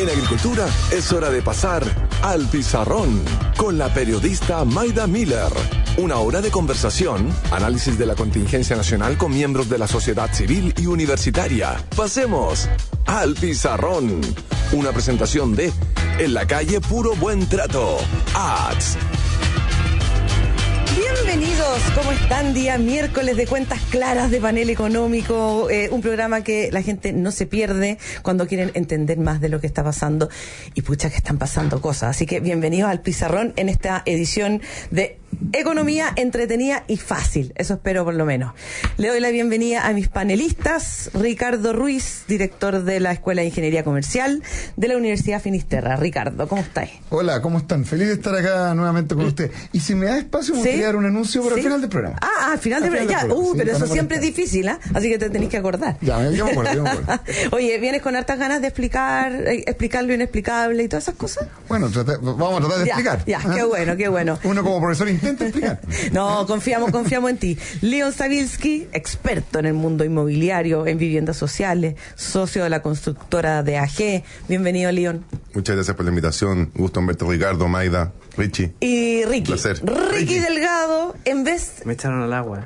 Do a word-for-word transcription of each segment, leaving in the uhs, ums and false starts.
En agricultura es hora de pasar al pizarrón con la periodista Mayda Miller. Una hora de conversación, análisis de la contingencia nacional con miembros de la sociedad civil y universitaria. Pasemos al pizarrón. Una presentación de En la calle Puro Buen Trato. Ads. Bienvenidos, ¿cómo están? Día miércoles de Cuentas Claras de Panel Económico, eh, un programa que la gente no se pierde cuando quieren entender más de lo que está pasando. Y pucha que están pasando cosas, así que bienvenidos al Pizarrón en esta edición de Economía entretenida y fácil, eso espero por lo menos. Le doy la bienvenida a mis panelistas, Ricardo Ruiz, director de la Escuela de Ingeniería Comercial de la Universidad Finisterra. Ricardo, ¿cómo estáis? Hola, ¿cómo están? Feliz de estar acá nuevamente con usted. Y si me da espacio, me ¿Sí? voy a dar un anuncio por ¿Sí? el final del programa. Ah, ah al final del programa, ya, uh, sí, pero eso no siempre es difícil, ¿eh? Así que te tenés que acordar. Ya, yo me acuerdo, yo me acuerdo. Oye, ¿vienes con hartas ganas de explicar, eh, explicar lo inexplicable y todas esas cosas? Bueno, trata, vamos a tratar de ya, explicar. Ya, qué bueno, qué bueno. Uno como profesor intenta explicar. No, confiamos, confiamos en ti. Leon Savilsky, experto en el mundo inmobiliario, en viviendas sociales, socio de la constructora de A G. Bienvenido, Leon. Muchas gracias por la invitación. Gusto en verte, Ricardo, Mayda, Richie. Y Ricky. Un placer. Ricky, Ricky Delgado, en vez... Me echaron al agua.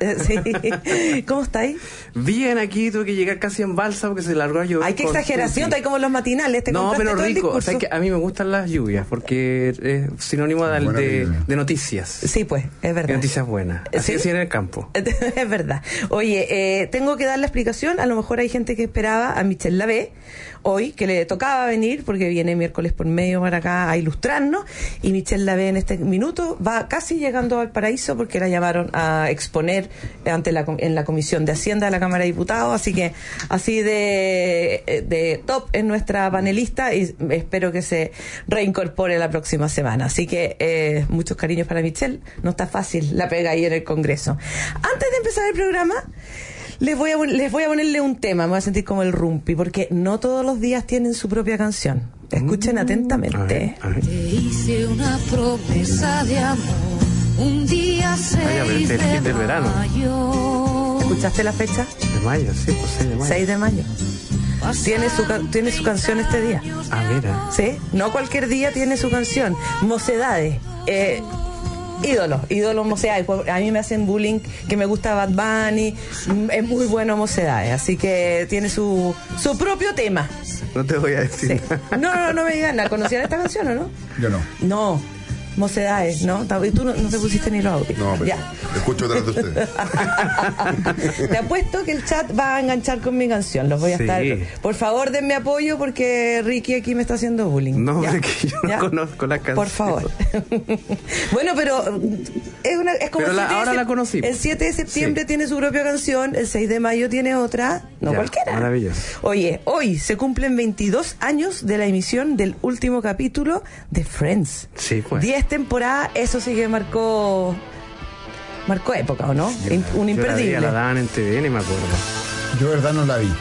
Sí. ¿Cómo estáis? Bien, aquí tuve que llegar casi en balsa porque se largó a llover. Ay, qué exageración, está como los matinales. Te no, pero todo rico. O sea, que a mí me gustan las lluvias porque es sinónimo de, de, de noticias. Sí, pues, es verdad. De noticias buenas. Así es en el campo. Es verdad. Oye, eh, tengo que dar la explicación. A lo mejor hay gente que esperaba a Michelle Lavé hoy, que le tocaba venir porque viene miércoles por medio para acá a ilustrarnos. Y Michelle Lavé en este minuto va casi llegando al paraíso porque la llamaron a exponer ante la, en la Comisión de Hacienda de la Cámara de Diputados. Así que así de, de top es nuestra panelista y espero que se reincorpore la próxima semana. Así que eh, muchos cariños para Michelle. No está fácil la pega ahí en el Congreso. Antes de empezar el programa, les voy a, les voy a ponerle un tema. Me voy a sentir como el Rumpi, porque no todos los días tienen su propia canción. Escuchen mm, atentamente. A ver, a ver. Te hice una promesa de amor un día seis de mayo. Del verano. ¿Escuchaste la fecha? De mayo, sí, pues seis de mayo. seis de mayo. Tiene su, tiene su canción este día. Ah, mira. Sí, no cualquier día tiene su canción. Mocedades. Eh... Ídolos, ídolos Mocedades. A mí me hacen bullying que me gusta Bad Bunny. Es muy bueno Mocedades, así que tiene su su propio tema. No te voy a decir. Sí. No, no, no me digas nada. ¿Conocían esta canción o no? Yo no. No. Mocedades, ¿no? Y tú no, no te pusiste ni los audios. No, pero ya. Escucho detrás de ustedes. Te apuesto que el chat va a enganchar con mi canción. Los voy a sí. estar. Por favor, denme apoyo porque Ricky aquí me está haciendo bullying. No, ¿Ya? es que yo no ¿Ya? conozco la canción. Por favor. Bueno, pero es, una, es como pero la, el siete ahora de, la conocí. El siete de septiembre sí. tiene su propia canción, el seis de mayo tiene otra, no ya, cualquiera. Maravilloso. Oye, hoy se cumplen veintidós años de la emisión del último capítulo de Friends. Sí, pues. diez temporadas, eso sí que marcó marcó época, ¿o no? Yo, Un imperdible. Yo la, la daban en T V, ni me acuerdo. Yo, de verdad, no la vi.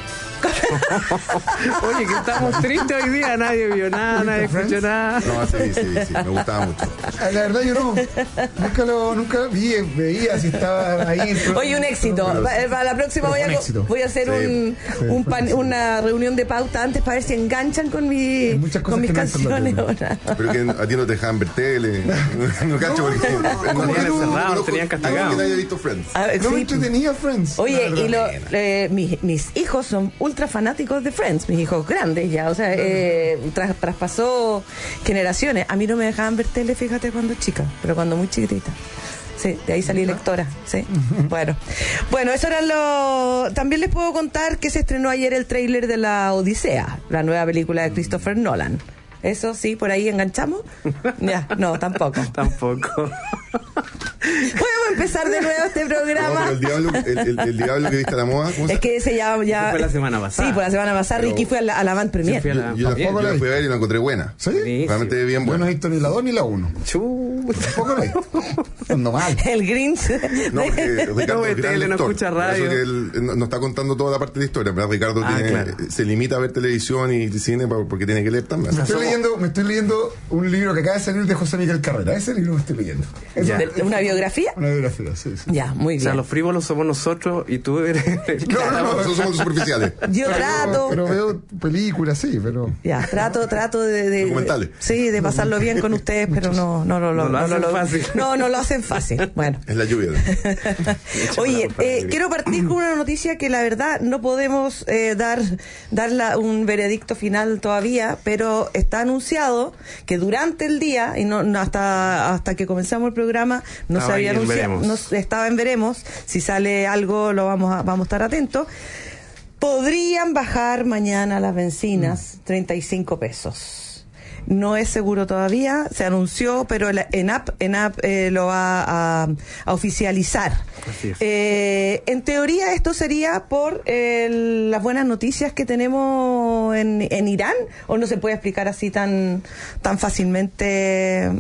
Oye, que estamos tristes hoy día, nadie vio nada, nadie escuchó nada. No, sí, sí, sí, me gustaba mucho. La verdad yo no, nunca lo, nunca vi, veía si estaba ahí. Oye, un éxito. Para pa la próxima voy a, voy a hacer sí, un, sí, un pan, una reunión de pauta antes para ver si enganchan con, mi, con mis canciones. Pero que a ti no te dejaban ver tele. No cacho porque no, no, no, tenían encerrado, no tenían castigado. Que nadie ha visto Friends. A ver, No me sí. entretenía Friends. Oye, la y lo, eh, mis, mis hijos son ultra fanáticos de Friends, mis hijos grandes ya, o sea, eh, tras, traspasó generaciones. A mí no me dejaban ver tele, fíjate, cuando chica, pero cuando muy chiquitita. Sí, de ahí salí lectora, sí. Bueno, bueno, eso era lo... También les puedo contar que se estrenó ayer el tráiler de La Odisea, la nueva película de Christopher Nolan. Eso sí, por ahí enganchamos. Ya, no, tampoco. Tampoco. Podemos empezar de nuevo este programa. No, pero el diablo, el, el, el diablo que viste a la moda, ¿cómo se Es que ese ya, ya... Eso fue la semana pasada. Sí, por la semana pasada. Pero... Ricky fue a la, a la Van Premier. Sí, fui a la... Yo, yo, la, yo la fui a ver y la encontré buena. ¿Sí? Realmente bien buena. Yo no he visto ni la dos ni la uno. Chu. Tampoco lo he visto. Ando mal. El Grinch. No, porque Ricardo No ve es gran tele, no lector. escucha Por eso radio. que él no, no está contando toda la parte de la historia, pero Ricardo Ah, tiene, claro. se limita a ver televisión y cine pa- porque tiene que leer también. Me estoy, leyendo, me estoy leyendo un libro que acaba de salir de José Miguel Carrera. Ese libro me estoy leyendo. Eso- Ya. ¿De- ¿Una biografía? Una biografía, sí, sí. Ya, muy O sea, bien. los frívolos somos nosotros y tú eres... No, no, no. Nosotros somos superficiales. Yo Pero- trato. Pero veo películas, sí, pero. Ya, trato, trato de, de- Documentales. sí, de pasarlo bien con ustedes, pero no, no, no, No lo no, hacen no, fácil. no, no lo hacen fácil. Bueno. Es la lluvia. Oye, para la eh, lluvia. quiero partir con una noticia que la verdad no podemos eh, dar darla un veredicto final todavía, pero está anunciado que durante el día y no, no hasta hasta que comenzamos el programa no Estaba se había ahí en anunciado, veremos. no, estaba en veremos. Si sale algo lo vamos a, vamos a estar atentos. Podrían bajar mañana las bencinas treinta y cinco pesos. No es seguro todavía, se anunció, pero el ENAP, ENAP eh, lo va a, a oficializar. Así es. Eh, en teoría esto sería por eh, las buenas noticias que tenemos en, en Irán, o no se puede explicar así tan tan fácilmente.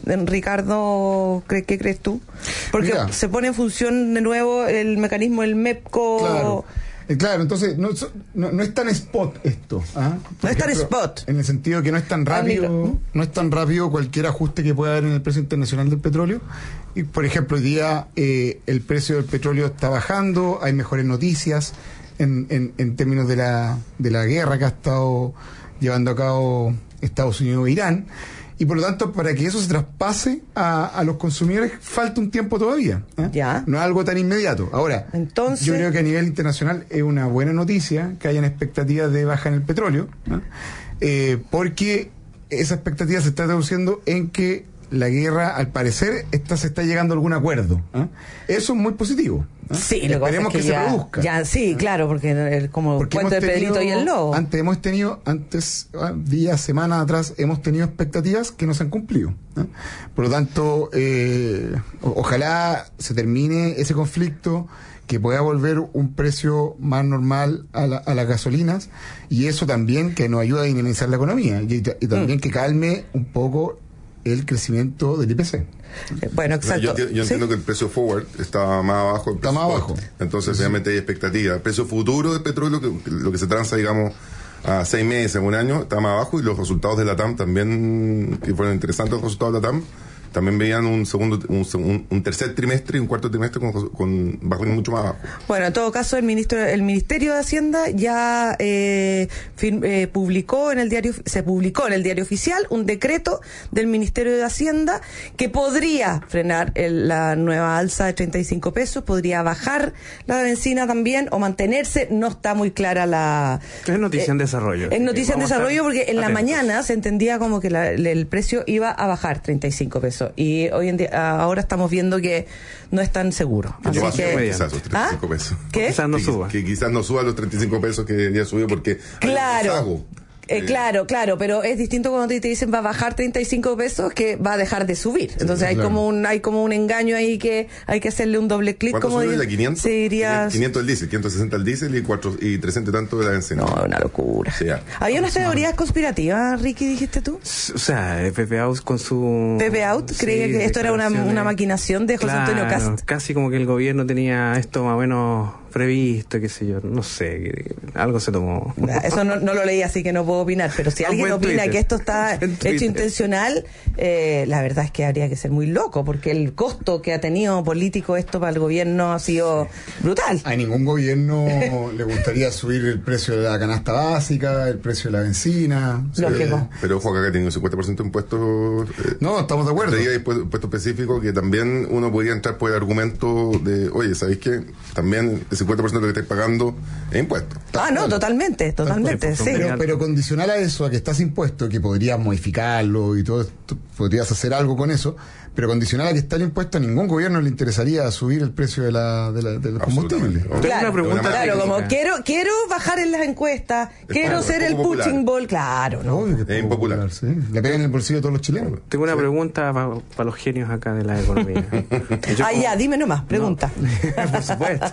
Ricardo, ¿qué, qué crees tú? Porque Mira. se pone en función de nuevo el mecanismo del MEPCO. Claro. Eh, Claro, entonces no, no, no es tan spot esto. ¿ah? Por No es tan ejemplo, spot. En el sentido que no es tan rápido, Amigo. no es tan rápido cualquier ajuste que pueda haber en el precio internacional del petróleo. Y por ejemplo, hoy día eh, el precio del petróleo está bajando, hay mejores noticias en, en, en términos de la, de la guerra que ha estado llevando a cabo Estados Unidos e Irán. Y por lo tanto, para que eso se traspase a, a los consumidores, falta un tiempo todavía. ¿eh? Ya. No es algo tan inmediato. Ahora, Entonces- yo creo que a nivel internacional es una buena noticia que hayan expectativas de baja en el petróleo, ¿no? Eh, porque esa expectativa se está traduciendo en que la guerra, al parecer, esta, se está llegando a algún acuerdo. ¿eh? Eso es muy positivo. ¿eh? Sí, lo Esperemos que, pasa es que, ya, se produzca. ya, sí, claro, porque el, como el Porque cuento de hemos Pedrito y tenido- el lobo. Antes hemos tenido, antes, ah, días, semanas atrás, hemos tenido expectativas que no se han cumplido. ¿eh? Por lo tanto, eh, o- ojalá se termine ese conflicto, que pueda volver un precio más normal a, la- a las gasolinas, y eso también que nos ayuda a dinamizar la economía, y, y también Mm. que calme un poco el crecimiento del I P C. Eh, Bueno, O sea, exacto. yo, enti- yo ¿Sí? entiendo que el precio forward está más abajo. del Está precio más spot. abajo. Entonces, obviamente, hay expectativa. El precio futuro del petróleo, que, lo que se transa, digamos, a seis meses, un año, está más abajo. Y los resultados de la T A M también, que fueron interesantes los resultados de la T A M, también veían un segundo un, un- un tercer trimestre y un cuarto trimestre con, con bajando mucho más abajo. Bueno, en todo caso, el ministro, el Ministerio de Hacienda ya eh, fin- eh, publicó en el diario, se publicó en el diario oficial un decreto del Ministerio de Hacienda que podría frenar el- la nueva alza de treinta y cinco pesos, podría bajar la benzina también o mantenerse. No está muy clara la. Es noticia eh, en desarrollo. Es noticia en Vamos a estar desarrollo porque en la atentos. mañana se entendía como que la- el precio iba a bajar treinta y cinco pesos y hoy en día ahora estamos viendo que no es tan seguro. Que Así no va a que subir quizás los treinta y cinco ¿Ah? pesos. ¿Qué? Quizás no que, suba. Que quizás no suba los treinta y cinco pesos que ya subió porque hay un Claro. rezago. Eh, claro, claro, pero es distinto cuando te te dicen va a bajar treinta y cinco pesos que va a dejar de subir. Entonces hay claro. como un hay como un engaño ahí que hay que hacerle un doble clic. ¿Cuánto Como subió diría- de quinientos? Sí, dirías- quinientos el diésel, quinientos sesenta el diésel y, cuatro, y trescientos y tanto de la bencina. No, una locura. Sí, ya. Había unas teorías conspirativas, Ricky, dijiste tú. O sea, eh, Pepe Out con su... Pepe Out creía Sí, que esto era una, declaraciones. una maquinación de José Claro, Antonio Cast. casi como que el gobierno tenía esto más o menos previsto, qué sé yo, no sé, que- algo se tomó. Eso no, no lo leí, así que no puedo opinar, pero si No, alguien fue en opina Twitter. que esto está En hecho Twitter. intencional, eh, la verdad es que habría que ser muy loco, porque el costo que ha tenido político esto para el gobierno ha sido brutal. A ningún gobierno le gustaría subir el precio de la canasta básica, el precio de la benzina. Lógico. Eh, Pero ojo, acá que tiene un cincuenta por ciento de impuestos. eh, No, estamos de acuerdo. Traía impuesto, impuesto específico que también uno podría entrar por el argumento de, oye, ¿sabéis qué? También el cincuenta por ciento de lo que estáis pagando es impuesto. Ah, no, totalmente, totalmente, sí. Pero, pero condicional a eso, a que estás impuesto, que podrías modificarlo y todo esto, podrías hacer algo con eso, pero condicional a que está el impuesto, a ningún gobierno le interesaría subir el precio de la, de la, de los combustibles. Absolutamente. Tengo una pregunta Una Claro, como técnica. quiero quiero bajar en las encuestas, quiero claro, ser es el poco popular. punching ball, claro, ¿no? Obvio que Es impopular. sí. Le pegan en el bolsillo a todos los chilenos. Tengo una pregunta para los genios acá de la economía. Yo Ah, como- ya, dime nomás, pregunta. Por supuesto.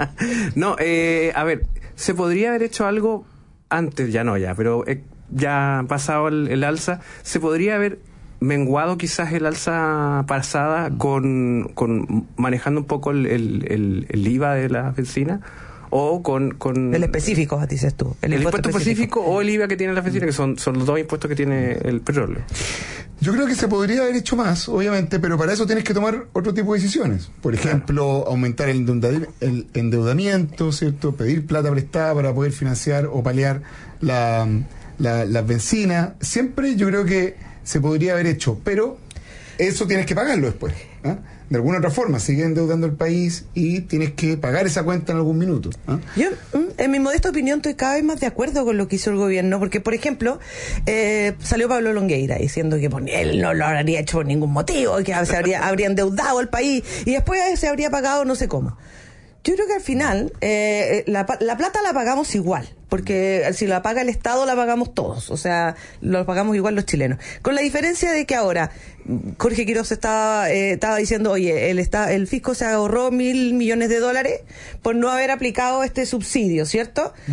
No, eh, a ver, ¿se podría haber hecho algo antes? Ya no, ya, pero eh, ya pasado el, el alza, ¿se podría haber menguado quizás el alza pasada con, con manejando un poco el, el, el, el I V A de la benzina, o con, con... El específico, dices tú. El, el impuesto, impuesto específico, específico o el I V A que tiene la benzina, que son, son los dos impuestos que tiene el petróleo. Yo creo que se podría haber hecho más, obviamente, pero para eso tienes que tomar otro tipo de decisiones. Por ejemplo, claro. aumentar el, endeudamiento, el endeudamiento, ¿cierto? Pedir plata prestada para poder financiar o paliar la, la, la benzina. Siempre yo creo que se podría haber hecho, pero eso tienes que pagarlo después, ¿eh? De alguna otra forma, sigue endeudando el país y tienes que pagar esa cuenta en algún minuto, ¿eh? Yo, en mi modesta opinión, estoy cada vez más de acuerdo con lo que hizo el gobierno, porque, por ejemplo, eh, salió Pablo Longueira diciendo que pues, él no lo habría hecho por ningún motivo, que se habría, habría endeudado al país y después se habría pagado no sé cómo. Yo creo que al final eh, la, la plata la pagamos igual, porque si la paga el Estado la pagamos todos, o sea, lo pagamos igual los chilenos. Con la diferencia de que ahora Jorge Quiroz estaba, eh, estaba diciendo, oye, el, está, el fisco se ahorró mil millones de dólares por no haber aplicado este subsidio, ¿cierto? Mm.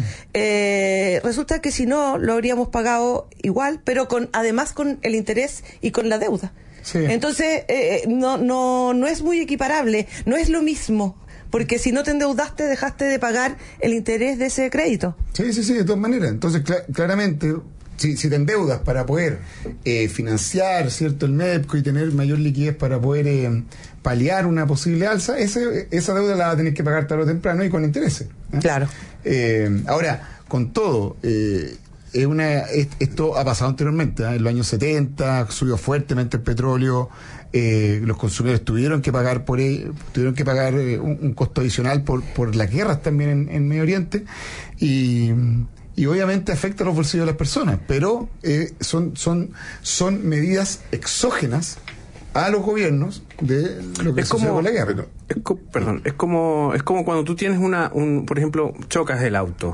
Eh, resulta que si no, lo habríamos pagado igual, pero con además con el interés y con la deuda. Sí. Entonces, eh, no, no, no es muy equiparable, no es lo mismo. Porque si no te endeudaste, dejaste de pagar el interés de ese crédito. Sí, sí, sí, de todas maneras. Entonces, cl- claramente, si, si te endeudas para poder eh, financiar, ¿cierto?, el MEPCO y tener mayor liquidez para poder eh, paliar una posible alza, ese, esa deuda la vas a tener que pagar tarde o temprano y con intereses, ¿eh? Claro. Eh, ahora, con todo... Eh, Es una, esto ha pasado anteriormente, ¿eh? En los años setenta subió fuertemente el petróleo, eh, los consumidores tuvieron que pagar por ello, tuvieron que pagar eh, un, un costo adicional por, por las guerras también en, en Medio Oriente y, y obviamente afecta a los bolsillos de las personas, pero eh, son, son, son medidas exógenas a los gobiernos de lo que es sucede como, con la guerra. Es co- perdón, es como, es como cuando tú tienes una, un, por ejemplo, chocas el auto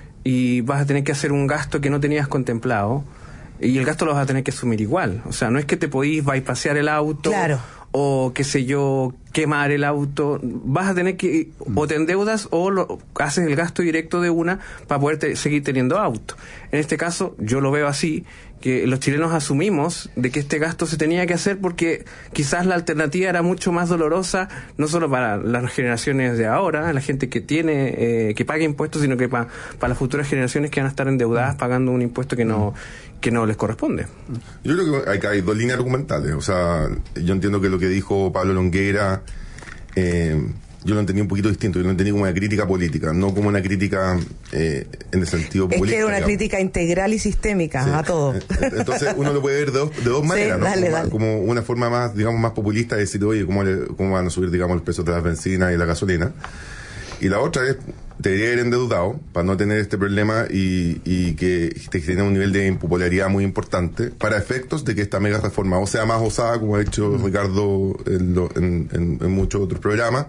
y vas a tener que hacer un gasto que no tenías contemplado y el gasto lo vas a tener que asumir igual. O sea, no es que te podís bypassear el auto, claro, o qué sé yo, quemar el auto. Vas a tener que, o te endeudas o lo, haces el gasto directo de una para poder te, seguir teniendo auto. En este caso, yo lo veo así, que los chilenos asumimos de que este gasto se tenía que hacer porque quizás la alternativa era mucho más dolorosa, no solo para las generaciones de ahora, la gente que tiene, eh, que paga impuestos, sino que para, para las futuras generaciones que van a estar endeudadas pagando un impuesto que no, que no les corresponde. Yo creo que hay, hay dos líneas argumentales. O sea, yo entiendo que lo que dijo Pablo Longueira, eh, yo lo entendí un poquito distinto, yo lo entendí como una crítica política, no como una crítica eh, en el sentido es político. Es que era una digamos. crítica integral y sistémica, sí, a todo. Entonces uno lo puede ver de dos, de dos maneras, sí, ¿no? Dale, como, dale. como una forma más, digamos, más populista de decir, oye, ¿cómo, le, cómo van a subir, digamos, el precio de las bencinas y la gasolina? Y la otra es, debería haber endeudado para no tener este problema y, y que tenga un nivel de impopularidad muy importante para efectos de que esta mega reforma o sea más osada, como ha dicho mm. Ricardo en, lo, en, en, en muchos otros programas,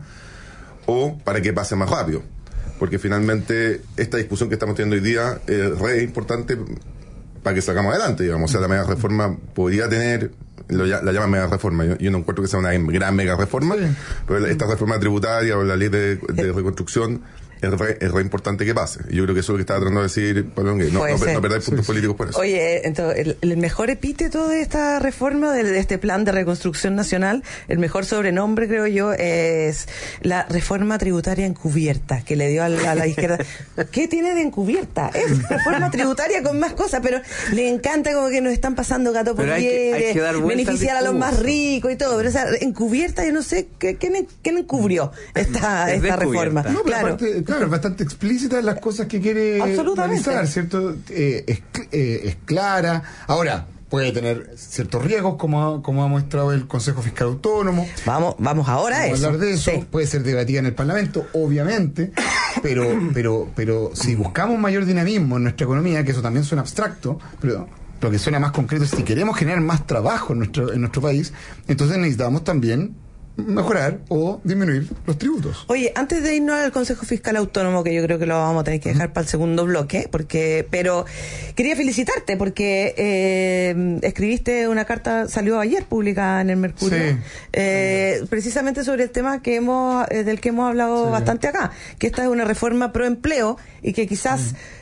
o para que pase más rápido, porque finalmente esta discusión que estamos teniendo hoy día es re importante para que salgamos adelante, digamos. O sea, la mega reforma podría tener, lo, la llaman mega reforma, yo, yo no encuentro que sea una gran mega reforma, sí. Pero esta reforma tributaria o la ley de, de reconstrucción es re, es re importante que pase. Y yo creo que eso es lo que estaba tratando de decir Pablo Longueira. No, no, no perdáis puntos sí, políticos por eso. Oye, entonces, el, el mejor epíteto de esta reforma, de, de este plan de reconstrucción nacional, el mejor sobrenombre, creo yo, es la reforma tributaria encubierta, que le dio a la, a la izquierda. ¿Qué tiene de encubierta? Es reforma tributaria con más cosas, pero le encanta como que nos están pasando gato por liebre, beneficiar a los más ricos y todo. Pero esa encubierta, yo no sé, ¿quién, quién encubrió esta, esta reforma? No, claro. Aparte, claro, es bastante explícita en las cosas que quiere realizar, ¿cierto? Eh, es, eh, es clara. Ahora, puede tener ciertos riesgos, como, como ha mostrado el Consejo Fiscal Autónomo. Vamos, vamos ahora a eso. hablar de eso. Sí. Puede ser debatida en el Parlamento, obviamente, pero, pero, pero si buscamos mayor dinamismo en nuestra economía, que eso también suena abstracto, pero lo que suena más concreto es si queremos generar más trabajo en nuestro, en nuestro país, entonces necesitamos también mejorar o disminuir los tributos. Oye, antes de irnos al Consejo Fiscal Autónomo, que yo creo que lo vamos a tener que dejar uh-huh. para el segundo bloque, porque, pero quería felicitarte porque eh, escribiste una carta, salió ayer publicada en el Mercurio, sí. eh, uh-huh. precisamente sobre el tema que hemos, eh, del que hemos hablado sí. bastante acá, que esta es una reforma pro empleo y que quizás uh-huh.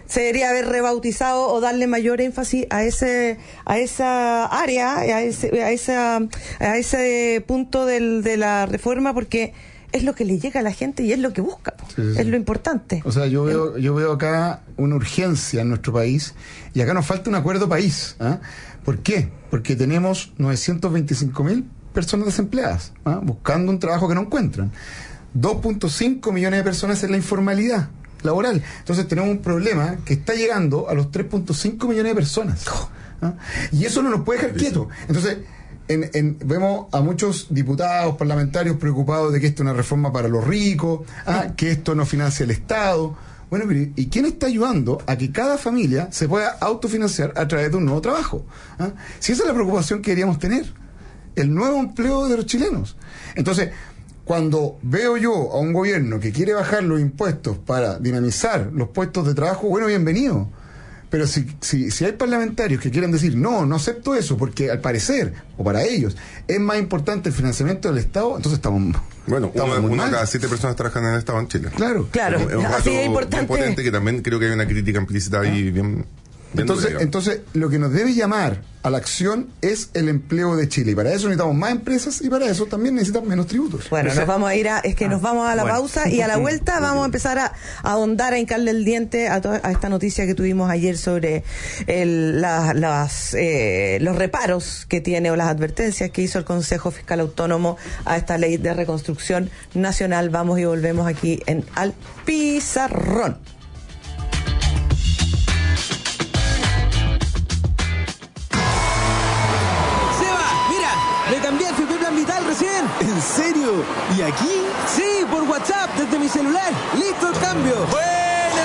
se debería haber rebautizado o darle mayor énfasis a ese a esa área, a ese a esa a ese punto del, de la reforma, porque es lo que le llega a la gente y es lo que busca, sí, sí, es lo importante. O sea, yo veo yo veo acá una urgencia en nuestro país y acá nos falta un acuerdo país. ¿eh? ¿Por qué? Porque tenemos novecientos veinticinco mil personas desempleadas, ¿eh? buscando un trabajo que no encuentran. dos punto cinco millones de personas en la informalidad laboral. Entonces tenemos un problema que está llegando a los tres punto cinco millones de personas. ¿eh? Y eso no nos puede dejar quietos. Entonces, En, en, vemos a muchos diputados, parlamentarios preocupados de que esto es una reforma para los ricos, ah, que esto no financia el Estado. Bueno, ¿y quién está ayudando a que cada familia se pueda autofinanciar a través de un nuevo trabajo? ¿Ah? Si esa es la preocupación que deberíamos tener, el nuevo empleo de los chilenos. Entonces, cuando veo yo a un gobierno que quiere bajar los impuestos para dinamizar los puestos de trabajo, bueno, bienvenido. Pero si, si, si hay parlamentarios que quieren decir, no, no acepto eso, porque al parecer, o para ellos, es más importante el financiamiento del Estado, entonces estamos... Bueno, estamos una, muy una mal. cada siete personas trabajan en el Estado en Chile. Claro. Claro, Es un así dato es importante. bien potente, que también creo que hay una crítica implícita ahí bien... bien Entonces, dura, entonces, lo que nos debe llamar a la acción es el empleo de Chile. Y para eso necesitamos más empresas y para eso también necesitamos menos tributos. Bueno, nos vamos a ir a, es que nos vamos a la bueno. pausa y a la vuelta vamos a empezar a, a ahondar, a hincarle el diente a, to- a esta noticia que tuvimos ayer sobre el, la- las, eh, los reparos que tiene o las advertencias que hizo el Consejo Fiscal Autónomo a esta ley de reconstrucción nacional. Vamos y volvemos aquí en Al Pizarrón. Me cambié a F P Plan Vital recién. ¿En serio? ¿Y aquí? Sí, por WhatsApp, desde mi celular. ¡Listo el cambio! ¡Buena!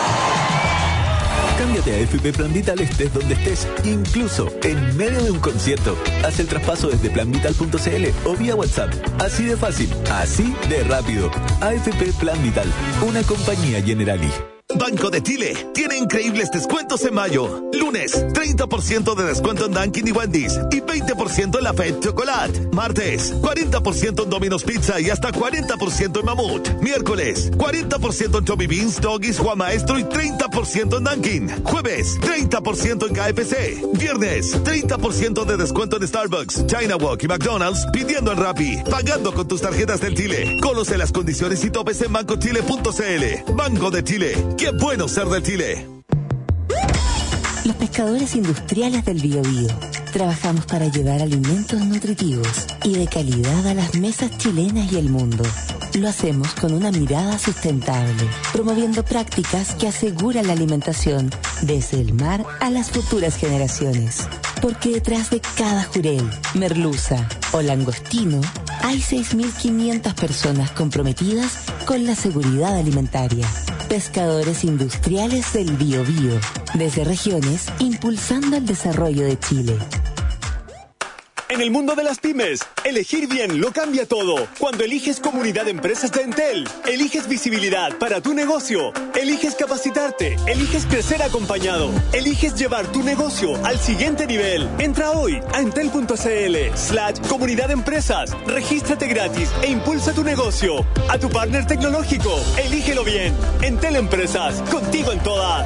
Cámbiate a F P Plan Vital estés donde estés, incluso en medio de un concierto. Haz el traspaso desde plan vital punto c l o vía WhatsApp. Así de fácil, así de rápido. A F P Plan Vital, una compañía Generali. Banco de Chile tiene increíbles descuentos en mayo. Lunes, treinta por ciento de descuento en Dunkin' y Wendy's y veinte por ciento en la Fed Chocolate. Martes, cuarenta por ciento en Domino's Pizza y hasta cuarenta por ciento en Mamut. Miércoles, cuarenta por ciento en Chubby Beans, Doggies, Juan Maestro y treinta por ciento en Dunkin'. Jueves, treinta por ciento en K F C. Viernes, treinta por ciento de descuento en Starbucks, China Walk y McDonald's pidiendo en Rappi. Pagando con tus tarjetas del Chile. Conoce las condiciones y topes en banco chile punto c l. Banco de Chile. ¡Qué bueno ser de Chile! Los pescadores industriales del Biobío trabajamos para llevar alimentos nutritivos y de calidad a las mesas chilenas y el mundo. Lo hacemos con una mirada sustentable, promoviendo prácticas que aseguran la alimentación desde el mar a las futuras generaciones. Porque detrás de cada jurel, merluza o langostino hay seis mil quinientas personas comprometidas con la seguridad alimentaria. Pescadores industriales del Biobío, desde regiones, impulsando el desarrollo de Chile. En el mundo de las pymes, elegir bien lo cambia todo. Cuando eliges Comunidad de Empresas de Entel, eliges visibilidad para tu negocio, eliges capacitarte, eliges crecer acompañado, eliges llevar tu negocio al siguiente nivel. Entra hoy a entel punto c l slash Comunidad de Empresas, regístrate gratis e impulsa tu negocio. A tu partner tecnológico, elígelo bien. Entel Empresas, contigo en todas.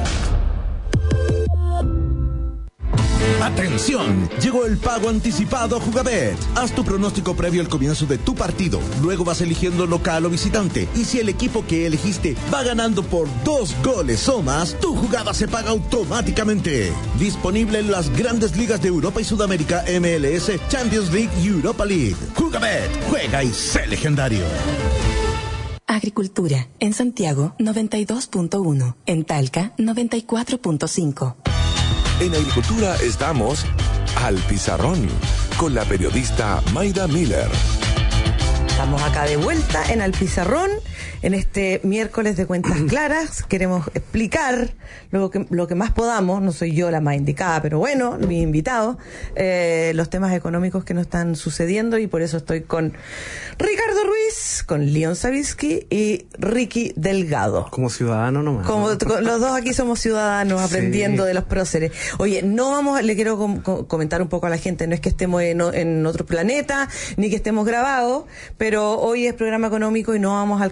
¡Atención! Llegó el pago anticipado a Jugabet. Haz tu pronóstico previo al comienzo de tu partido. Luego vas eligiendo local o visitante. Y si el equipo que elegiste va ganando por dos goles o más, tu jugada se paga automáticamente. Disponible en las grandes ligas de Europa y Sudamérica, M L S, Champions League y Europa League. Jugabet, juega y sé legendario. Agricultura. En Santiago, noventa y dos punto uno. En Talca, noventa y cuatro punto cinco. En Agricultura estamos Al Pizarrón con la periodista Mayda Miller. Estamos acá de vuelta en Al Pizarrón, en este miércoles de Cuentas Claras. Queremos explicar lo que, lo que más podamos, no soy yo la más indicada, pero bueno, mis invitados, eh, los temas económicos que nos están sucediendo, y por eso estoy con Ricardo Ruiz, con Leon Savitsky y Ricky Delgado. Como ciudadano nomás. Como ¿no? con, los dos aquí somos ciudadanos aprendiendo sí. de los próceres. Oye, no vamos, le quiero com- com- comentar un poco a la gente, no es que estemos en, en otro planeta, ni que estemos grabados, pero hoy es programa económico y no vamos a alcanzar, vamos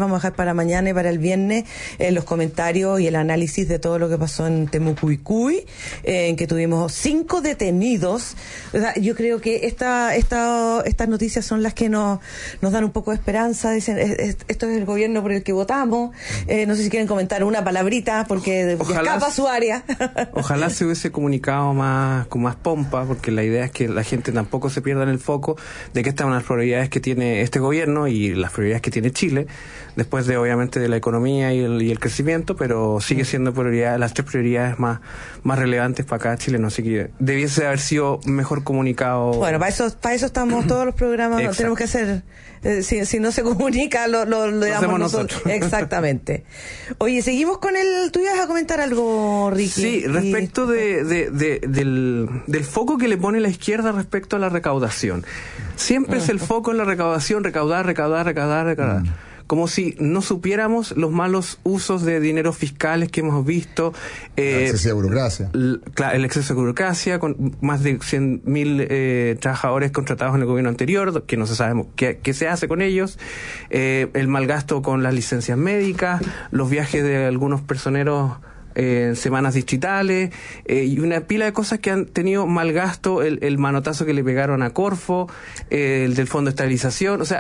vamos a dejar para mañana y para el viernes eh, los comentarios y el análisis de todo lo que pasó en Temucuicuy, eh, en que tuvimos cinco detenidos. O sea, yo creo que esta, esta, estas noticias son las que nos, nos dan un poco de esperanza. Dicen, esto es el gobierno por el que votamos. Eh, no sé si quieren comentar una palabrita, porque ojalá, escapa su área. Ojalá se hubiese comunicado más con más pompa, porque la idea es que la gente tampoco se pierda en el foco de que estas son las prioridades que tiene este gobierno y las prioridades que tiene Chile, después de obviamente de la economía y el, y el crecimiento, pero sigue siendo prioridad, las tres prioridades más, más relevantes para cada chileno, así que debiese haber sido mejor comunicado. Bueno, para eso, para eso estamos todos los programas, no tenemos que hacer, eh, si, si no se comunica, lo, lo, lo digamos nosotros. nosotros. Exactamente. Oye, seguimos con el, tú ibas a comentar algo, Ricky. Sí, respecto y... de, de, de, del, del foco que le pone la izquierda respecto a la recaudación. Siempre uh-huh. es el foco en la recaudación, recaudar, recaudar, recaudar, recaudar. Uh-huh. Como si no supiéramos los malos usos de dineros fiscales que hemos visto. Eh, el exceso de burocracia. El, el exceso de burocracia, con más de cien mil eh, trabajadores contratados en el gobierno anterior, que no se sabe qué, qué se hace con ellos. Eh, el mal gasto con las licencias médicas, los viajes de algunos personeros en eh, semanas distritales, eh, y una pila de cosas que han tenido mal gasto, el, el manotazo que le pegaron a Corfo, eh, el del Fondo de Estabilización, o sea,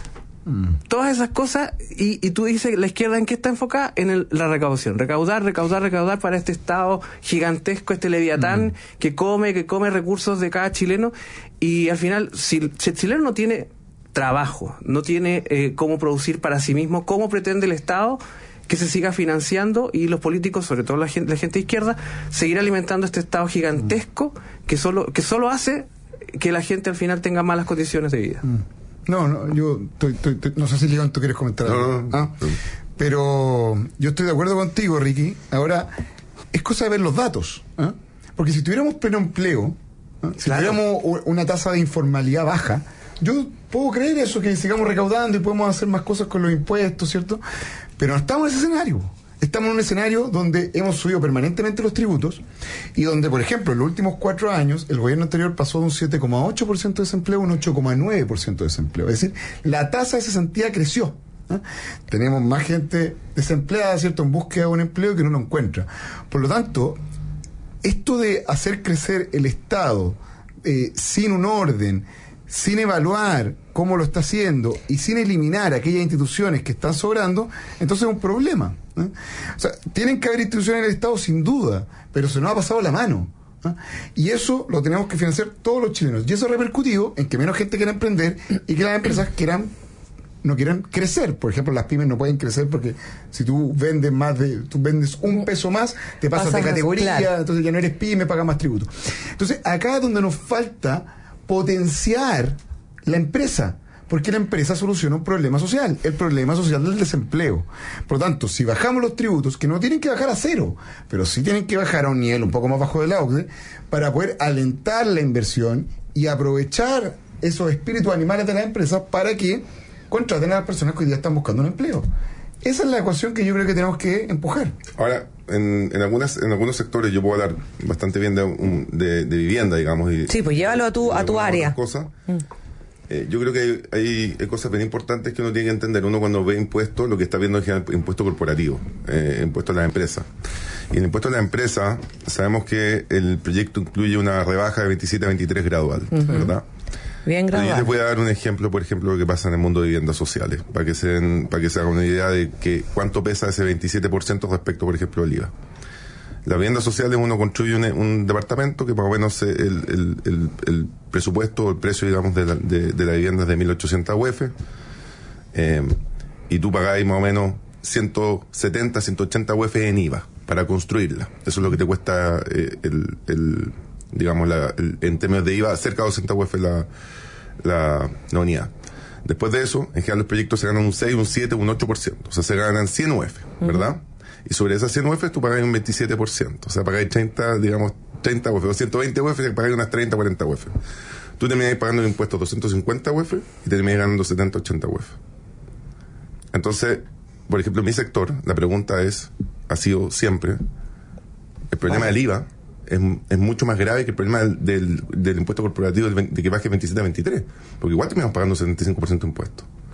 mm. todas esas cosas, y, y tú dices, la izquierda ¿en qué está enfocada? En el, la recaudación, recaudar, recaudar, recaudar para este Estado gigantesco, este leviatán mm. que come, que come recursos de cada chileno, y al final, si, si el chileno no tiene trabajo, no tiene eh, cómo producir para sí mismo, ¿cómo pretende el Estado que se siga financiando y los políticos, sobre todo la gente, la gente de izquierda, seguir alimentando este Estado gigantesco que solo que solo hace que la gente al final tenga malas condiciones de vida? No, no, yo estoy, estoy, estoy, no sé si León, tú quieres comentar algo. No, no, ¿Ah? no. Pero yo estoy de acuerdo contigo, Ricky. Ahora, es cosa de ver los datos, ¿eh? Porque si tuviéramos pleno empleo, ¿eh? si claro. tuviéramos una tasa de informalidad baja, yo puedo creer eso, que sigamos recaudando y podemos hacer más cosas con los impuestos, ¿cierto? Pero no estamos en ese escenario. Estamos en un escenario donde hemos subido permanentemente los tributos y donde, por ejemplo, en los últimos cuatro años el gobierno anterior pasó de un siete coma ocho por ciento de desempleo a un ocho coma nueve por ciento de desempleo. Es decir, la tasa de cesantía creció. ¿eh? Tenemos más gente desempleada, ¿cierto?, en búsqueda de un empleo que no lo encuentra. Por lo tanto, esto de hacer crecer el Estado eh, sin un orden, sin evaluar cómo lo está haciendo y sin eliminar aquellas instituciones que están sobrando, entonces es un problema, ¿eh? O sea, tienen que haber instituciones en el Estado sin duda, pero se nos ha pasado la mano, ¿eh? Y eso lo tenemos que financiar todos los chilenos, y eso ha repercutido en que menos gente quiera emprender y que las empresas quieran no quieran crecer. Por ejemplo, las pymes no pueden crecer porque si tú vendes más de tú vendes un peso más, te pasas Pasa de categoría, claro. Entonces ya no eres pyme, pagas más tributo. Entonces, acá es donde nos falta potenciar la empresa, porque la empresa soluciona un problema social, el problema social del desempleo. Por lo tanto, si bajamos los tributos, que no tienen que bajar a cero, pero sí tienen que bajar a un nivel un poco más bajo de la O C D E, para poder alentar la inversión y aprovechar esos espíritus animales de las empresas para que contraten a las personas que hoy día están buscando un empleo. Esa es la ecuación que yo creo que tenemos que empujar. Ahora, en, en algunas en algunos sectores yo puedo hablar bastante bien de, un, de, de vivienda, digamos. Y, sí, pues llévalo a tu, a tu área. Cosas. Mm. Eh, yo creo que hay, hay, hay cosas bien importantes que uno tiene que entender. Uno cuando ve impuestos, lo que está viendo es impuesto corporativo, eh, impuesto a las empresas. Y el impuesto a las empresas, sabemos que el proyecto incluye una rebaja de veintisiete a veintitrés gradual, uh-huh. ¿verdad? Bien gradual. Yo les voy a dar un ejemplo, por ejemplo, de lo que pasa en el mundo de viviendas sociales, para que se den, para que se hagan una idea de que cuánto pesa ese veintisiete por ciento respecto, por ejemplo, al I V A. Las viviendas sociales, uno construye un, un departamento que más o menos el, el, el, el presupuesto, el precio, digamos, de la, de, de la vivienda es de mil ochocientas U F, eh, y tú pagáis más o menos ciento setenta, ciento ochenta U F en I V A para construirla. Eso es lo que te cuesta eh, el, el, digamos, la, el, en términos de I V A, cerca de doscientos U F la, la, la unidad. Después de eso, en general los proyectos se ganan un seis, un siete, un ocho por ciento. O sea, se ganan cien U F, ¿verdad? Uh-huh. Y sobre esas cien U F tú pagas un veintisiete por ciento. O sea, pagáis treinta, digamos, treinta U F, o ciento veinte U F, y pagáis unas treinta, cuarenta U F. Tú terminás pagando el impuesto doscientos cincuenta U F y terminás ganando setenta, ochenta U F. Entonces, por ejemplo, en mi sector, la pregunta es, ha sido siempre, el problema del I V A es, es mucho más grave que el problema del, del, del impuesto corporativo del, de que baje veintisiete a veintitrés, porque igual terminamos pagando setenta y cinco por ciento de impuestos.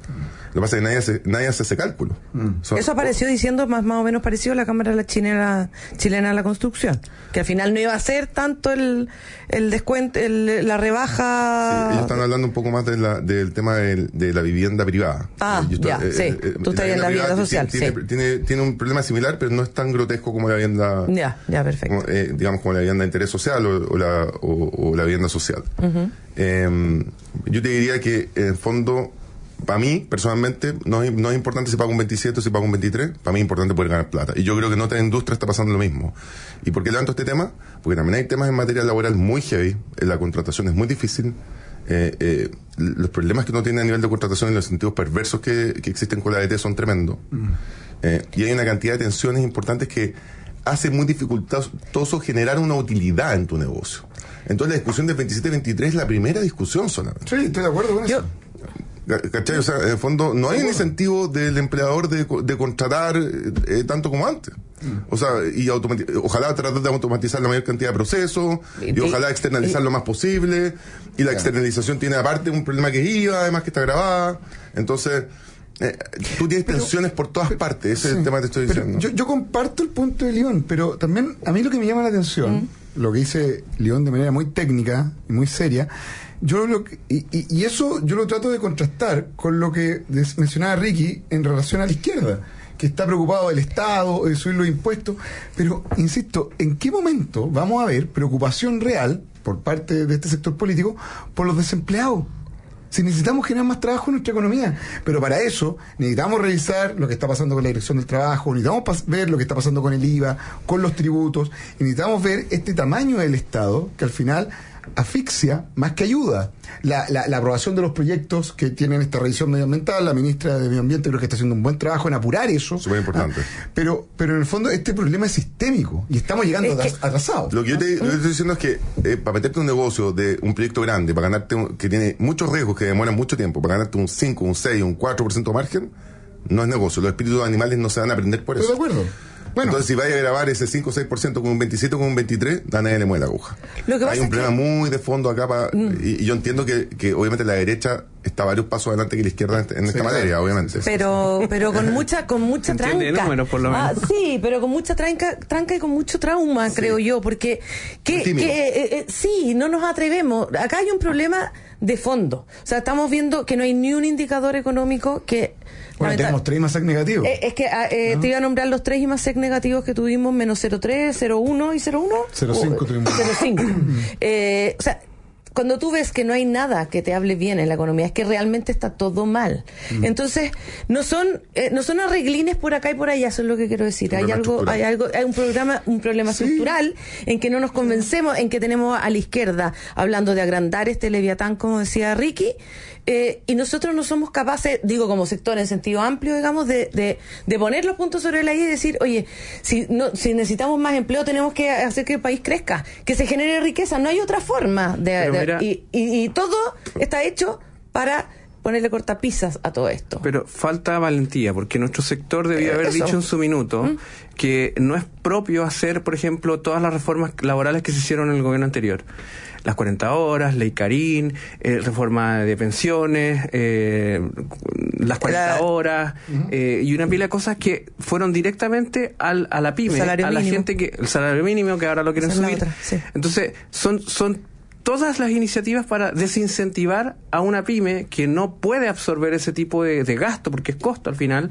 Lo que pasa es que nadie hace, nadie hace ese cálculo. Mm. Son, Eso apareció diciendo más, más o menos parecido a la Cámara de la chilena, chilena de la Construcción, que al final no iba a ser tanto el, el descuento, el, la rebaja. Sí, ellos están hablando un poco más de la, del tema de, de la vivienda privada. Ah, estoy, ya, eh, sí. Eh, Tú estás en la vivienda social. Tiene, sí. tiene, tiene, tiene un problema similar, pero no es tan grotesco como la vivienda. Ya, ya, perfecto. Como, eh, digamos, como la vivienda de interés social o, o, la, o, o la vivienda social. Uh-huh. Eh, yo te diría que, en el fondo, para mí, personalmente, no es, no es importante si pago un veintisiete o si pago un veintitrés. Para mí es importante poder ganar plata. Y yo creo que en otra industria está pasando lo mismo. ¿Y por qué levanto este tema? Porque también hay temas en materia laboral muy heavy. La contratación es muy difícil. Eh, eh, los problemas que uno tiene a nivel de contratación y los sentidos perversos que, que existen con la A D T son tremendos. Mm. Eh, y hay una cantidad de tensiones importantes que hace muy dificultoso generar una utilidad en tu negocio. Entonces la discusión del veintisiete veintitrés es la primera discusión solamente. Sí, estoy de acuerdo con eso. ¿Cachai? O sea, en el fondo no hay un incentivo del empleador de, de contratar eh, tanto como antes. O sea, y automati- ojalá tratar de automatizar la mayor cantidad de procesos y, y ojalá externalizar y, lo más posible. Y la externalización tiene aparte un problema que es I V A, además que está grabada. Entonces, eh, tú tienes pero, tensiones por todas partes. Ese sí, es el tema que te estoy diciendo. Yo, yo comparto el punto de León, pero también a mí lo que me llama la atención, mm. lo que dice León de manera muy técnica y muy seria, yo lo que, y, y, y eso yo lo trato de contrastar con lo que mencionaba Ricky en relación a la izquierda, que está preocupado del Estado, de subir los impuestos, pero insisto, ¿en qué momento vamos a ver preocupación real por parte de este sector político por los desempleados? Si necesitamos generar más trabajo en nuestra economía, pero para eso necesitamos revisar lo que está pasando con la dirección del trabajo, necesitamos ver lo que está pasando con el I V A, con los tributos, y necesitamos ver este tamaño del Estado que al final asfixia más que ayuda. La, la, la aprobación de los proyectos que tienen esta revisión medioambiental, la ministra de Medio Ambiente creo que está haciendo un buen trabajo en apurar eso. Súper importante. Ah, pero, pero en el fondo este problema es sistémico y estamos llegando es que, atrasados. Lo que yo te, lo que estoy diciendo es que eh, para meterte un negocio de un proyecto grande, para ganarte un, que tiene muchos riesgos, que demoran mucho tiempo, para ganarte un cinco, un seis, un cuatro por ciento de margen, no es negocio. Los espíritus animales no se van a aprender por eso. Estoy de acuerdo. Bueno. Entonces, si vaya a grabar ese cinco o seis por ciento con un veintisiete o con un veintitrés, a nadie le mueve la aguja. Hay un problema que... muy de fondo acá, pa, mm. y, y yo entiendo que, que obviamente la derecha está varios pasos adelante que la izquierda en, en sí, esta materia, claro. obviamente. Pero pero con mucha con mucha tranca. Números, por lo menos. Ah, sí, pero con mucha tranca, tranca y con mucho trauma, sí. creo yo, porque que, que eh, eh, sí, no nos atrevemos. Acá hay un problema de fondo. O sea, estamos viendo que no hay ni un indicador económico que... Bueno, tenemos tres I M A S E C negativos. Eh, es que eh, ¿no? Te iba a nombrar los tres I M A S E C negativos que tuvimos, menos cero coma tres, cero coma uno y cero coma uno. cero coma cinco tuvimos. cero coma cinco. eh, o sea, cuando tú ves que no hay nada que te hable bien en la economía, es que realmente está todo mal. Mm. Entonces, no son eh, no son arreglines por acá y por allá, eso es lo que quiero decir. Hay algo, hay algo, hay un programa, un problema sí. estructural en que no nos convencemos, en que tenemos a la izquierda hablando de agrandar este leviatán, como decía Ricky, eh, y nosotros no somos capaces, digo como sector en sentido amplio, digamos, de, de, de poner los puntos sobre la I y decir, oye, si no, si necesitamos más empleo, tenemos que hacer que el país crezca, que se genere riqueza, no hay otra forma de, de y, y, y todo está hecho para ponerle cortapisas a todo esto. Pero falta valentía, porque nuestro sector debía eh, haber eso. dicho en su minuto ¿Mm? que no es propio hacer, por ejemplo, todas las reformas laborales que se hicieron en el gobierno anterior. Las cuarenta horas, ley Carín, eh, reforma de pensiones, eh, las cuarenta la, horas, uh-huh. eh, y una pila de cosas que fueron directamente al, a la pyme, a la mínimo. gente que, el salario mínimo que ahora lo quieren subir. Otra, sí. Entonces, son, son todas las iniciativas para desincentivar a una pyme que no puede absorber ese tipo de, de gasto, porque es costo al final,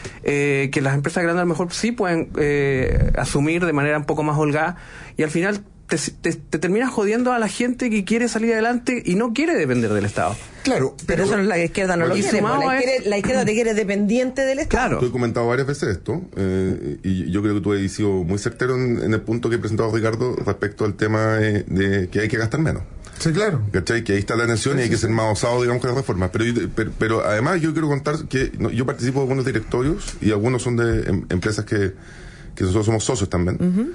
eh, que las empresas grandes a lo mejor sí pueden eh, asumir de manera un poco más holgada, y al final te, te, te terminas jodiendo a la gente que quiere salir adelante y no quiere depender del Estado. Claro, pero, pero eso la izquierda no lo quiere, la, quiere la izquierda te quiere dependiente del Estado. Claro. Tú he comentado varias veces esto, eh, y yo creo que tú has sido muy certero en, en el punto que he presentado Ricardo respecto al tema eh, de que hay que gastar menos. Sí, claro. ¿Cachai? Que ahí está la tensión sí, y hay que ser más osado, digamos, con las reformas. Pero, pero, pero además yo quiero contar que no, yo participo de algunos directorios y algunos son de em, empresas que, que nosotros somos socios también. Uh-huh.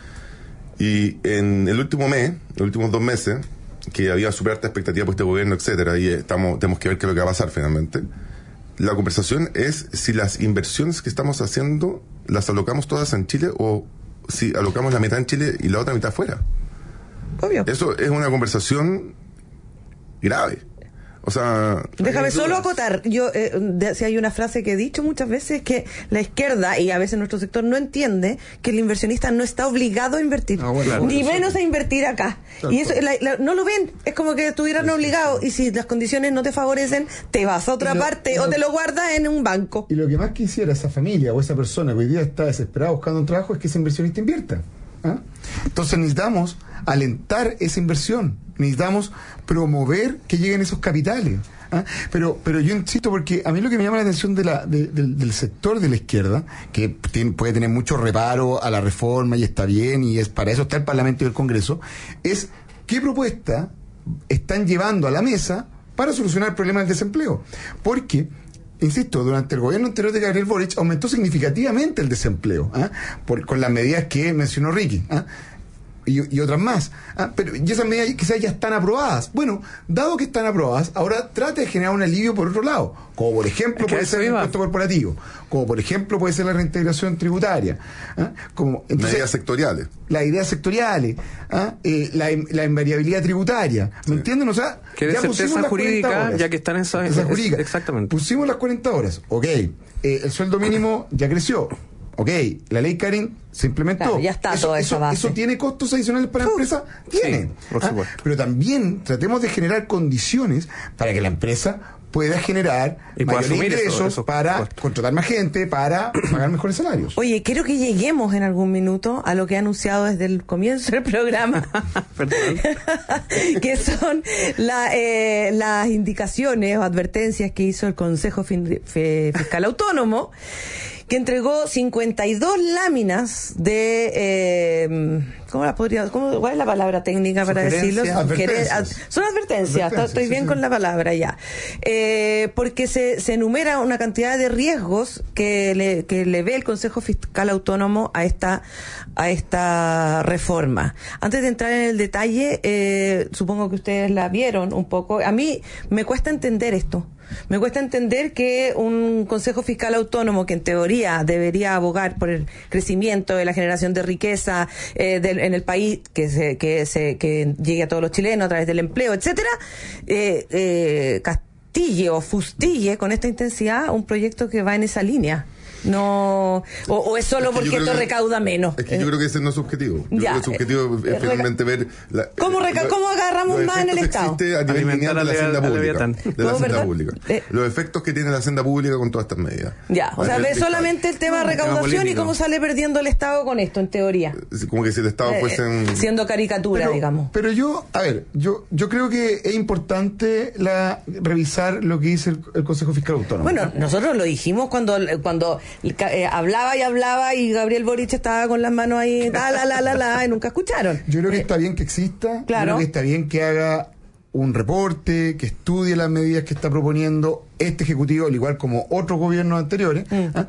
Y en el último mes, los últimos dos meses, que había súper alta expectativa por este gobierno, etcétera, y estamos, tenemos que ver qué es lo que va a pasar finalmente. La conversación es si las inversiones que estamos haciendo las alocamos todas en Chile o si alocamos la mitad en Chile y la otra mitad afuera. Obvio. Eso es una conversación grave. O sea... Déjame solo acotar. Yo, eh, de, si hay una frase que he dicho muchas veces, que la izquierda, y a veces nuestro sector, no entiende que el inversionista no está obligado a invertir. Ah, bueno, claro, ni menos a invertir acá. Claro, y eso la, la, no lo ven. Es como que estuvieran sí, obligados. Sí, sí. Y si las condiciones no te favorecen, te vas a otra lo, parte lo, o te lo guardas en un banco. Y lo que más quisiera esa familia o esa persona que hoy día está desesperada buscando un trabajo es que ese inversionista invierta. ¿Ah? Entonces necesitamos alentar esa inversión, necesitamos promover que lleguen esos capitales. ¿Ah? Pero pero yo insisto, porque a mí lo que me llama la atención de la, de, del, del sector de la izquierda, que tiene, puede tener mucho reparo a la reforma y está bien, y es para eso está el Parlamento y el Congreso, es qué propuesta están llevando a la mesa para solucionar el problema del desempleo. Porque insisto, durante el gobierno anterior de Gabriel Boric aumentó significativamente el desempleo, ¿ah? Por, con las medidas que mencionó Ricky, ¿ah? y, y otras más, ¿ah? Pero y esas medidas quizás ya están aprobadas. Bueno, dado que están aprobadas, ahora trate de generar un alivio por otro lado, como por ejemplo puede ser el impuesto corporativo, como por ejemplo puede ser la reintegración tributaria, ¿ah? Como entonces, medidas sectoriales, las ideas sectoriales, ¿ah? eh, la, la invariabilidad tributaria, ¿me sí. entienden? O sea, que de ya certeza jurídica, horas, ya que están en esa es, jurídica, exactamente. Pusimos las cuarenta horas, ok, eh, el sueldo mínimo ya creció. Ok, la ley Karen se implementó. Claro, ya está eso, toda esa eso, base. ¿Eso tiene costos adicionales para la empresa? Tiene. Sí, por supuesto. Ah, pero también tratemos de generar condiciones para que la empresa pueda generar y mayores ingresos eso, eso, para contratar más gente, para pagar mejores salarios. Oye, quiero que lleguemos en algún minuto a lo que he anunciado desde el comienzo del programa, que son la, eh, las indicaciones o advertencias que hizo el Consejo Fiscal Autónomo, que entregó cincuenta y dos láminas de eh, ¿cómo las podría, cómo, cuál es la palabra técnica para decirlo? Advertencias. Son advertencias, advertencias estoy bien sí, con sí. la palabra ya. Eh, porque se, se enumera una cantidad de riesgos que le, que le ve el Consejo Fiscal Autónomo a esta a esta reforma. Antes de entrar en el detalle, eh, supongo que ustedes la vieron un poco. A mí me cuesta entender esto. Me cuesta entender que un Consejo Fiscal Autónomo que en teoría debería abogar por el crecimiento de la generación de riqueza eh, del, en el país, que se, que se que llegue a todos los chilenos a través del empleo, etcétera, eh, eh, castille o fustille con esta intensidad un proyecto que va en esa línea. No, o, o es solo es porque esto que, recauda menos. Es que yo creo que ese no es su objetivo. Yo ya, creo que su objetivo es finalmente ver la, ¿Cómo, reca- ¿Cómo agarramos más en el Estado? Existe a nivel lineal de la hacienda pública. De la hacienda pública. Eh, los efectos que tiene la hacienda pública con todas estas medidas. Ya, o sea, ve solamente el tema de recaudación y cómo sale perdiendo el Estado con esto, en teoría. Como que si el Estado eh, fuese un... siendo caricatura, pero, digamos. Pero yo, a ver, yo yo creo que es importante la revisar lo que dice el, el Consejo Fiscal Autónomo. Bueno, nosotros lo dijimos cuando cuando eh, hablamos hablaba y hablaba y Gabriel Boric estaba con las manos ahí, la, la, la, la, la, y nunca escucharon. Yo creo que eh, está bien que exista, claro. Creo que está bien que haga un reporte, que estudie las medidas que está proponiendo este Ejecutivo, al igual como otros gobiernos anteriores, mm. ¿ah?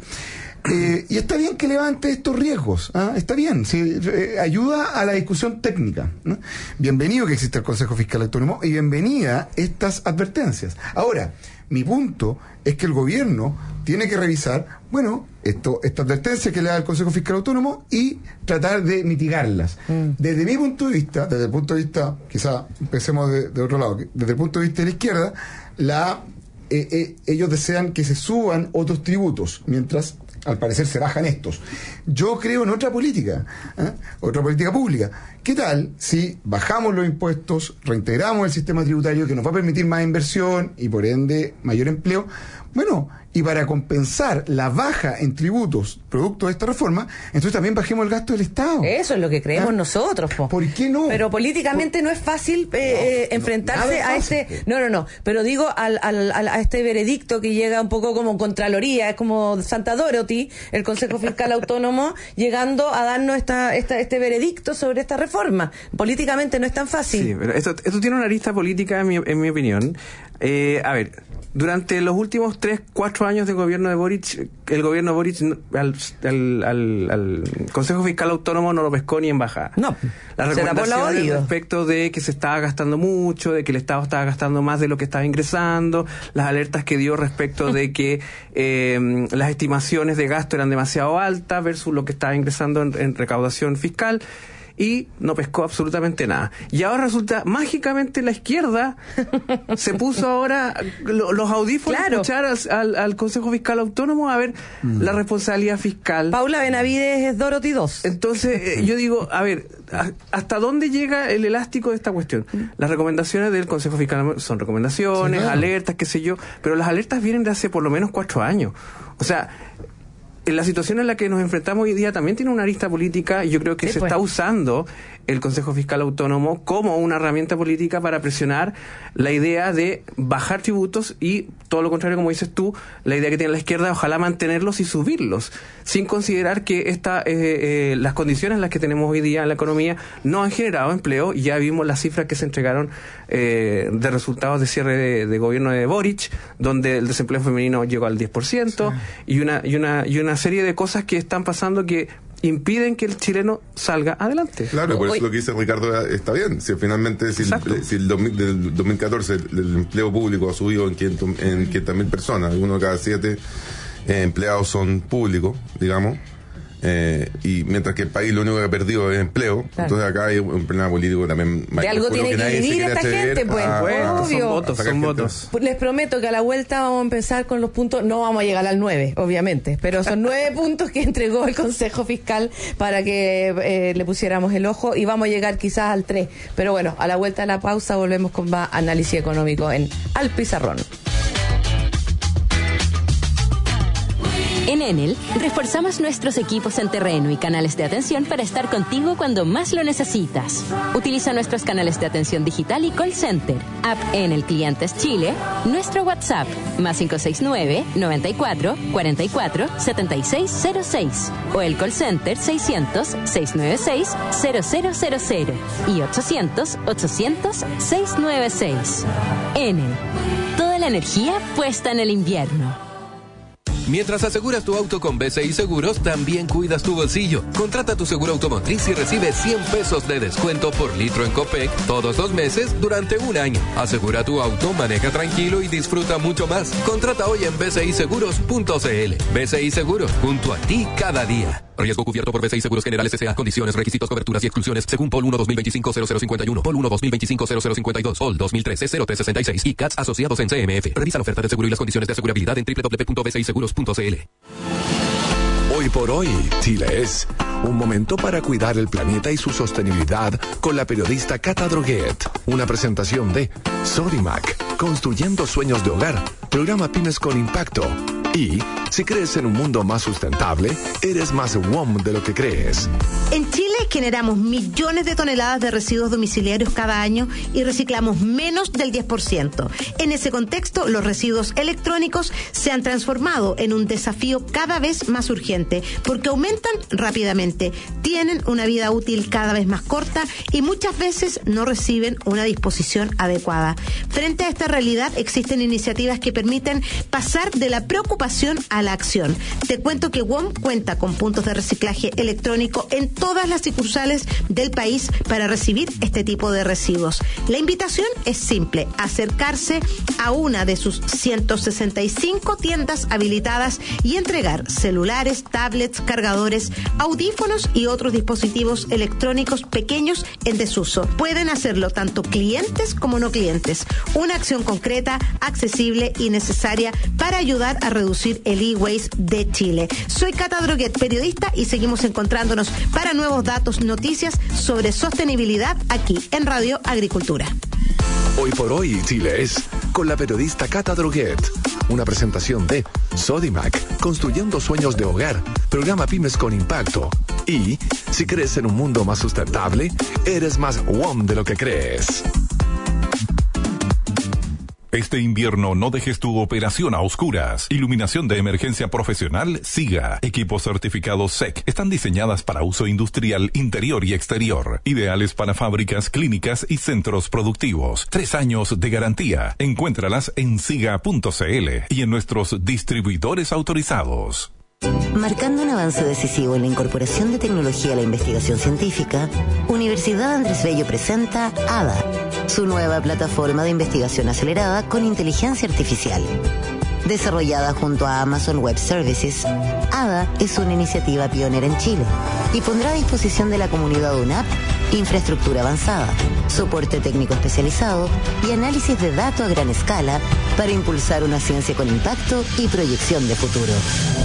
eh, y está bien que levante estos riesgos, ¿ah? Está bien, sí, eh, ayuda a la discusión técnica, ¿no? Bienvenido que exista el Consejo Fiscal Autónomo y bienvenida estas advertencias. Ahora, mi punto es que el gobierno tiene que revisar, bueno, esto, esta advertencia que le da el Consejo Fiscal Autónomo y tratar de mitigarlas. Mm. Desde mi punto de vista, desde el punto de vista, quizá empecemos de, de otro lado, desde el punto de vista de la izquierda, la, eh, eh, ellos desean que se suban otros tributos, mientras al parecer se bajan estos. Yo creo en otra política, ¿eh? otra política pública. ¿Qué tal si bajamos los impuestos, reintegramos el sistema tributario que nos va a permitir más inversión y por ende mayor empleo? Bueno, y para compensar la baja en tributos producto de esta reforma, entonces también bajemos el gasto del Estado. Eso es lo que creemos ¿Ah? nosotros. Po. ¿Por qué no? Pero políticamente Por... no es fácil eh, no, enfrentarse no, a fácil. este... No, no, no. Pero digo, al, al, al, a este veredicto que llega un poco como Contraloría, es como Santa Dorothy, el Consejo Fiscal Autónomo, llegando a darnos esta, esta, este veredicto sobre esta reforma. Políticamente no es tan fácil. Sí, pero esto, esto tiene una arista política, en mi, en mi opinión. Eh, a ver... Durante los últimos tres, cuatro años de gobierno de Boric, el gobierno de Boric al, al, al, al Consejo Fiscal Autónomo no lo pescó ni en bajada. No, las recomendaciones respecto de que se estaba gastando mucho, de que el Estado estaba gastando más de lo que estaba ingresando, las alertas que dio respecto de que eh, las estimaciones de gasto eran demasiado altas versus lo que estaba ingresando en, en recaudación fiscal. y no pescó absolutamente nada. Y ahora resulta, mágicamente la izquierda se puso ahora lo, los audífonos claro. a escuchar al, al, al Consejo Fiscal Autónomo a ver mm. la responsabilidad fiscal. Paula Benavides es Dorothy dos. Entonces, eh, yo digo, a ver, a, ¿hasta dónde llega el elástico de esta cuestión? Las recomendaciones del Consejo Fiscal son recomendaciones, sí, claro. alertas, qué sé yo, pero las alertas vienen de hace por lo menos cuatro años. O sea, en la situación en la que nos enfrentamos hoy día también tiene una arista política y yo creo que sí, se pues. está usando el Consejo Fiscal Autónomo como una herramienta política para presionar la idea de bajar tributos y todo lo contrario, como dices tú, la idea que tiene la izquierda, ojalá mantenerlos y subirlos, sin considerar que esta, eh, eh, las condiciones en las que tenemos hoy día en la economía no han generado empleo. Ya vimos las cifras que se entregaron eh, de resultados de cierre de, de gobierno de Boric, donde el desempleo femenino llegó al diez por ciento sí. y una y una y una serie de cosas que están pasando que impiden que el chileno salga adelante. Claro, por eso lo que dice Ricardo está bien. Si finalmente, si, el, si el dos mil, del dos mil catorce el, el empleo público ha subido en quinientas mil personas, uno de cada siete eh, empleados son públicos, digamos, eh, y mientras que el país lo único que ha perdido es empleo, claro. entonces acá hay un problema político también. De algo tiene que, que vivir esta gente, pues, a, bueno, obvio. Son votos, son votos. Les prometo que a la vuelta vamos a empezar con los puntos, no vamos a llegar al nueve, obviamente, pero son nueve puntos que entregó el Consejo Fiscal para que eh, le pusiéramos el ojo y vamos a llegar quizás al tres. Pero bueno, a la vuelta de la pausa volvemos con más análisis económico en Al Pizarrón. En Enel, reforzamos nuestros equipos en terreno y canales de atención para estar contigo cuando más lo necesitas. Utiliza nuestros canales de atención digital y call center, app Enel Clientes Chile, nuestro WhatsApp, más cinco seis nueve, noventa y cuatro, cuarenta y cuatro, setenta y seis cero seis, o el call center seiscientos, seiscientos noventa y seis, cero cero cero cero y ochocientos, ochocientos, seiscientos noventa y seis. Enel, toda la energía puesta en el invierno. Mientras aseguras tu auto con B C I Seguros, también cuidas tu bolsillo. Contrata tu seguro automotriz y recibe cien pesos de descuento por litro en Copec todos los meses durante un año. Asegura tu auto, maneja tranquilo y disfruta mucho más. Contrata hoy en b c i seguros punto c l. B C I Seguros, junto a ti cada día. Riesgo cubierto por B C I Seguros Generales S A. Condiciones, requisitos, coberturas y exclusiones según P O L uno dos mil veinticinco cero cero cincuenta y uno, P O L uno dos mil veinticinco cero cero cincuenta y dos, P O L dos mil trece cero tres sesenta y seis y C A T S asociados en C M F. Revisa la oferta de seguro y las condiciones de asegurabilidad en doble u doble u doble u punto b c i seguros punto c l. Hoy por hoy, Chile es un momento para cuidar el planeta y su sostenibilidad con la periodista Cata Droguet. Una presentación de Sodimac, construyendo sueños de hogar, programa Pymes con Impacto. Y si crees en un mundo más sustentable, eres más W O M de lo que crees. En Chile generamos millones de toneladas de residuos domiciliarios cada año y reciclamos menos del diez por ciento. En ese contexto, los residuos electrónicos se han transformado en un desafío cada vez más urgente porque aumentan rápidamente, tienen una vida útil cada vez más corta y muchas veces no reciben una disposición adecuada. Frente a esta realidad, existen iniciativas que permiten pasar de la preocupación a la acción. Te cuento que W O M cuenta con puntos de reciclaje electrónico en todas las sucursales del país para recibir este tipo de residuos. La invitación es simple: acercarse a una de sus ciento sesenta y cinco tiendas habilitadas y entregar celulares, tablets, cargadores, audífonos y otros dispositivos electrónicos pequeños en desuso. Pueden hacerlo tanto clientes como no clientes. Una acción concreta, accesible y necesaria para ayudar a reducir el e-waste de Chile. Soy Cata Droguet, periodista, y seguimos encontrándonos para nuevos datos, noticias sobre sostenibilidad aquí en Radio Agricultura. Hoy por hoy, Chile es con la periodista Cata Droguet. Una presentación de Sodimac, construyendo sueños de hogar, programa Pymes con Impacto. Y si crees en un mundo más sustentable, eres más W O M de lo que crees. Este invierno no dejes tu operación a oscuras. Iluminación de emergencia profesional SIGA. Equipos certificados S E C. Están diseñadas para uso industrial interior y exterior. Ideales para fábricas, clínicas y centros productivos. Tres años de garantía. Encuéntralas en siga punto c l y en nuestros distribuidores autorizados. Marcando un avance decisivo en la incorporación de tecnología a la investigación científica, Universidad Andrés Bello presenta A D A, su nueva plataforma de investigación acelerada con inteligencia artificial. Desarrollada junto a Amazon Web Services, ADA es una iniciativa pionera en Chile y pondrá a disposición de la comunidad U N A P infraestructura avanzada, soporte técnico especializado y análisis de datos a gran escala para impulsar una ciencia con impacto y proyección de futuro.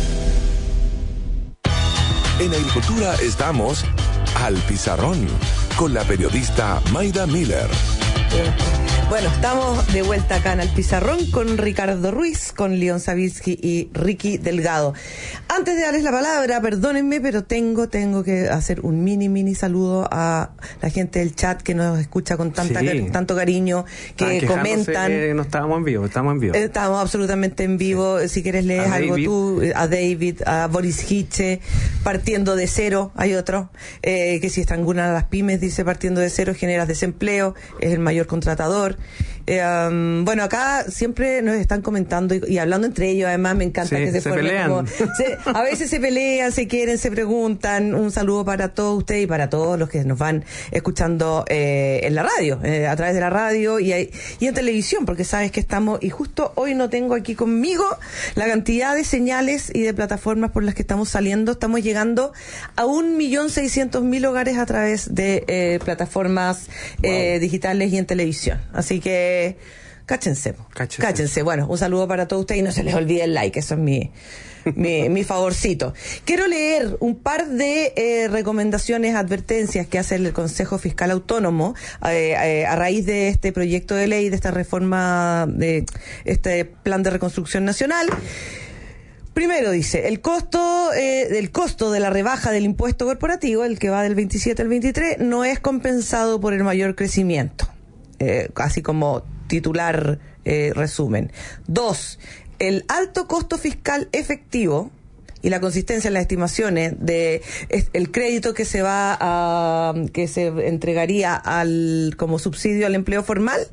En Agricultura estamos al pizarrón con la periodista Mayda Miller. Bueno, estamos de vuelta acá en el pizarrón con Ricardo Ruiz, con León Savitsky y Ricky Delgado. Antes de darles la palabra, perdónenme, pero tengo tengo que hacer un mini, mini saludo a la gente del chat que nos escucha con tanta, Sí. tanto cariño, que comentan. Eh, no estábamos en vivo, estamos en vivo. Estamos absolutamente en vivo. Sí. Si quieres lees A algo David. tú, a David, a Boris Hitche, partiendo de cero, hay otro, eh, que si estrangulan a las pymes, dice partiendo de cero, generas desempleo, es el mayor contratador. Eh, um, bueno, acá siempre nos están comentando y, y hablando entre ellos, además me encanta Sí, que se, se formen pelean. como- se- a veces se pelean, se quieren, se preguntan. Un saludo para todos ustedes y para todos los que nos van escuchando eh, en la radio, eh, a través de la radio y, hay- y en televisión, porque sabes que estamos, y justo hoy no tengo aquí conmigo la cantidad de señales y de plataformas por las que estamos saliendo. Estamos llegando a un millón seiscientos mil hogares a través de eh, plataformas eh, digitales y en televisión. Así que cáchense, cáchense, cáchense. Bueno, un saludo para todos ustedes y no se les olvide el like, eso es mi, mi, mi favorcito. Quiero leer un par de eh, recomendaciones, advertencias que hace el Consejo Fiscal Autónomo eh, eh, a raíz de este proyecto de ley, de esta reforma, de este plan de reconstrucción nacional. Primero dice, el costo eh, del costo de la rebaja del impuesto corporativo, el que va del veintisiete al veintitrés, no es compensado por el mayor crecimiento. Eh, así como titular eh, resumen. Dos, el alto costo fiscal efectivo y la consistencia en las estimaciones de es, el crédito que se va a que se entregaría al como subsidio al empleo formal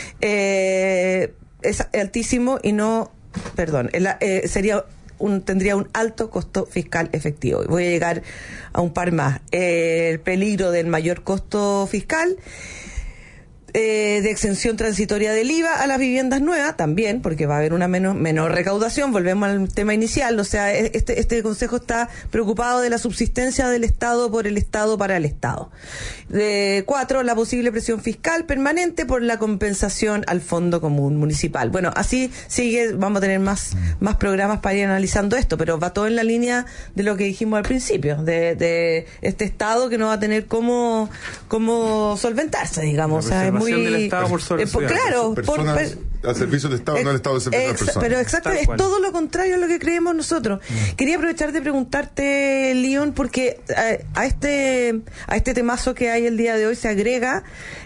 eh, es altísimo y no, perdón, el, eh, sería un, tendría un alto costo fiscal efectivo. Voy a llegar a un par más. Eh, el peligro del mayor costo fiscal. Eh, de exención transitoria del I V A a las viviendas nuevas también, porque va a haber una menor, menor recaudación. Volvemos al tema inicial, o sea, este, este Consejo está preocupado de la subsistencia del Estado por el Estado para el Estado. De cuatro, la posible presión fiscal permanente por la compensación al Fondo Común Municipal. Bueno, así sigue, vamos a tener más, más programas para ir analizando esto, pero va todo en la línea de lo que dijimos al principio, de, de este Estado que no va a tener cómo, cómo solventarse, digamos. O sea, es muy del Estado por eh, por, claro, personas por, per, al servicio del Estado, ex, no al Estado al servicio de las personas. Pero exacto, es todo lo contrario a lo que creemos nosotros. Mm. Quería aprovechar de preguntarte, León, porque a, a este a este temazo que hay el día de hoy se agrega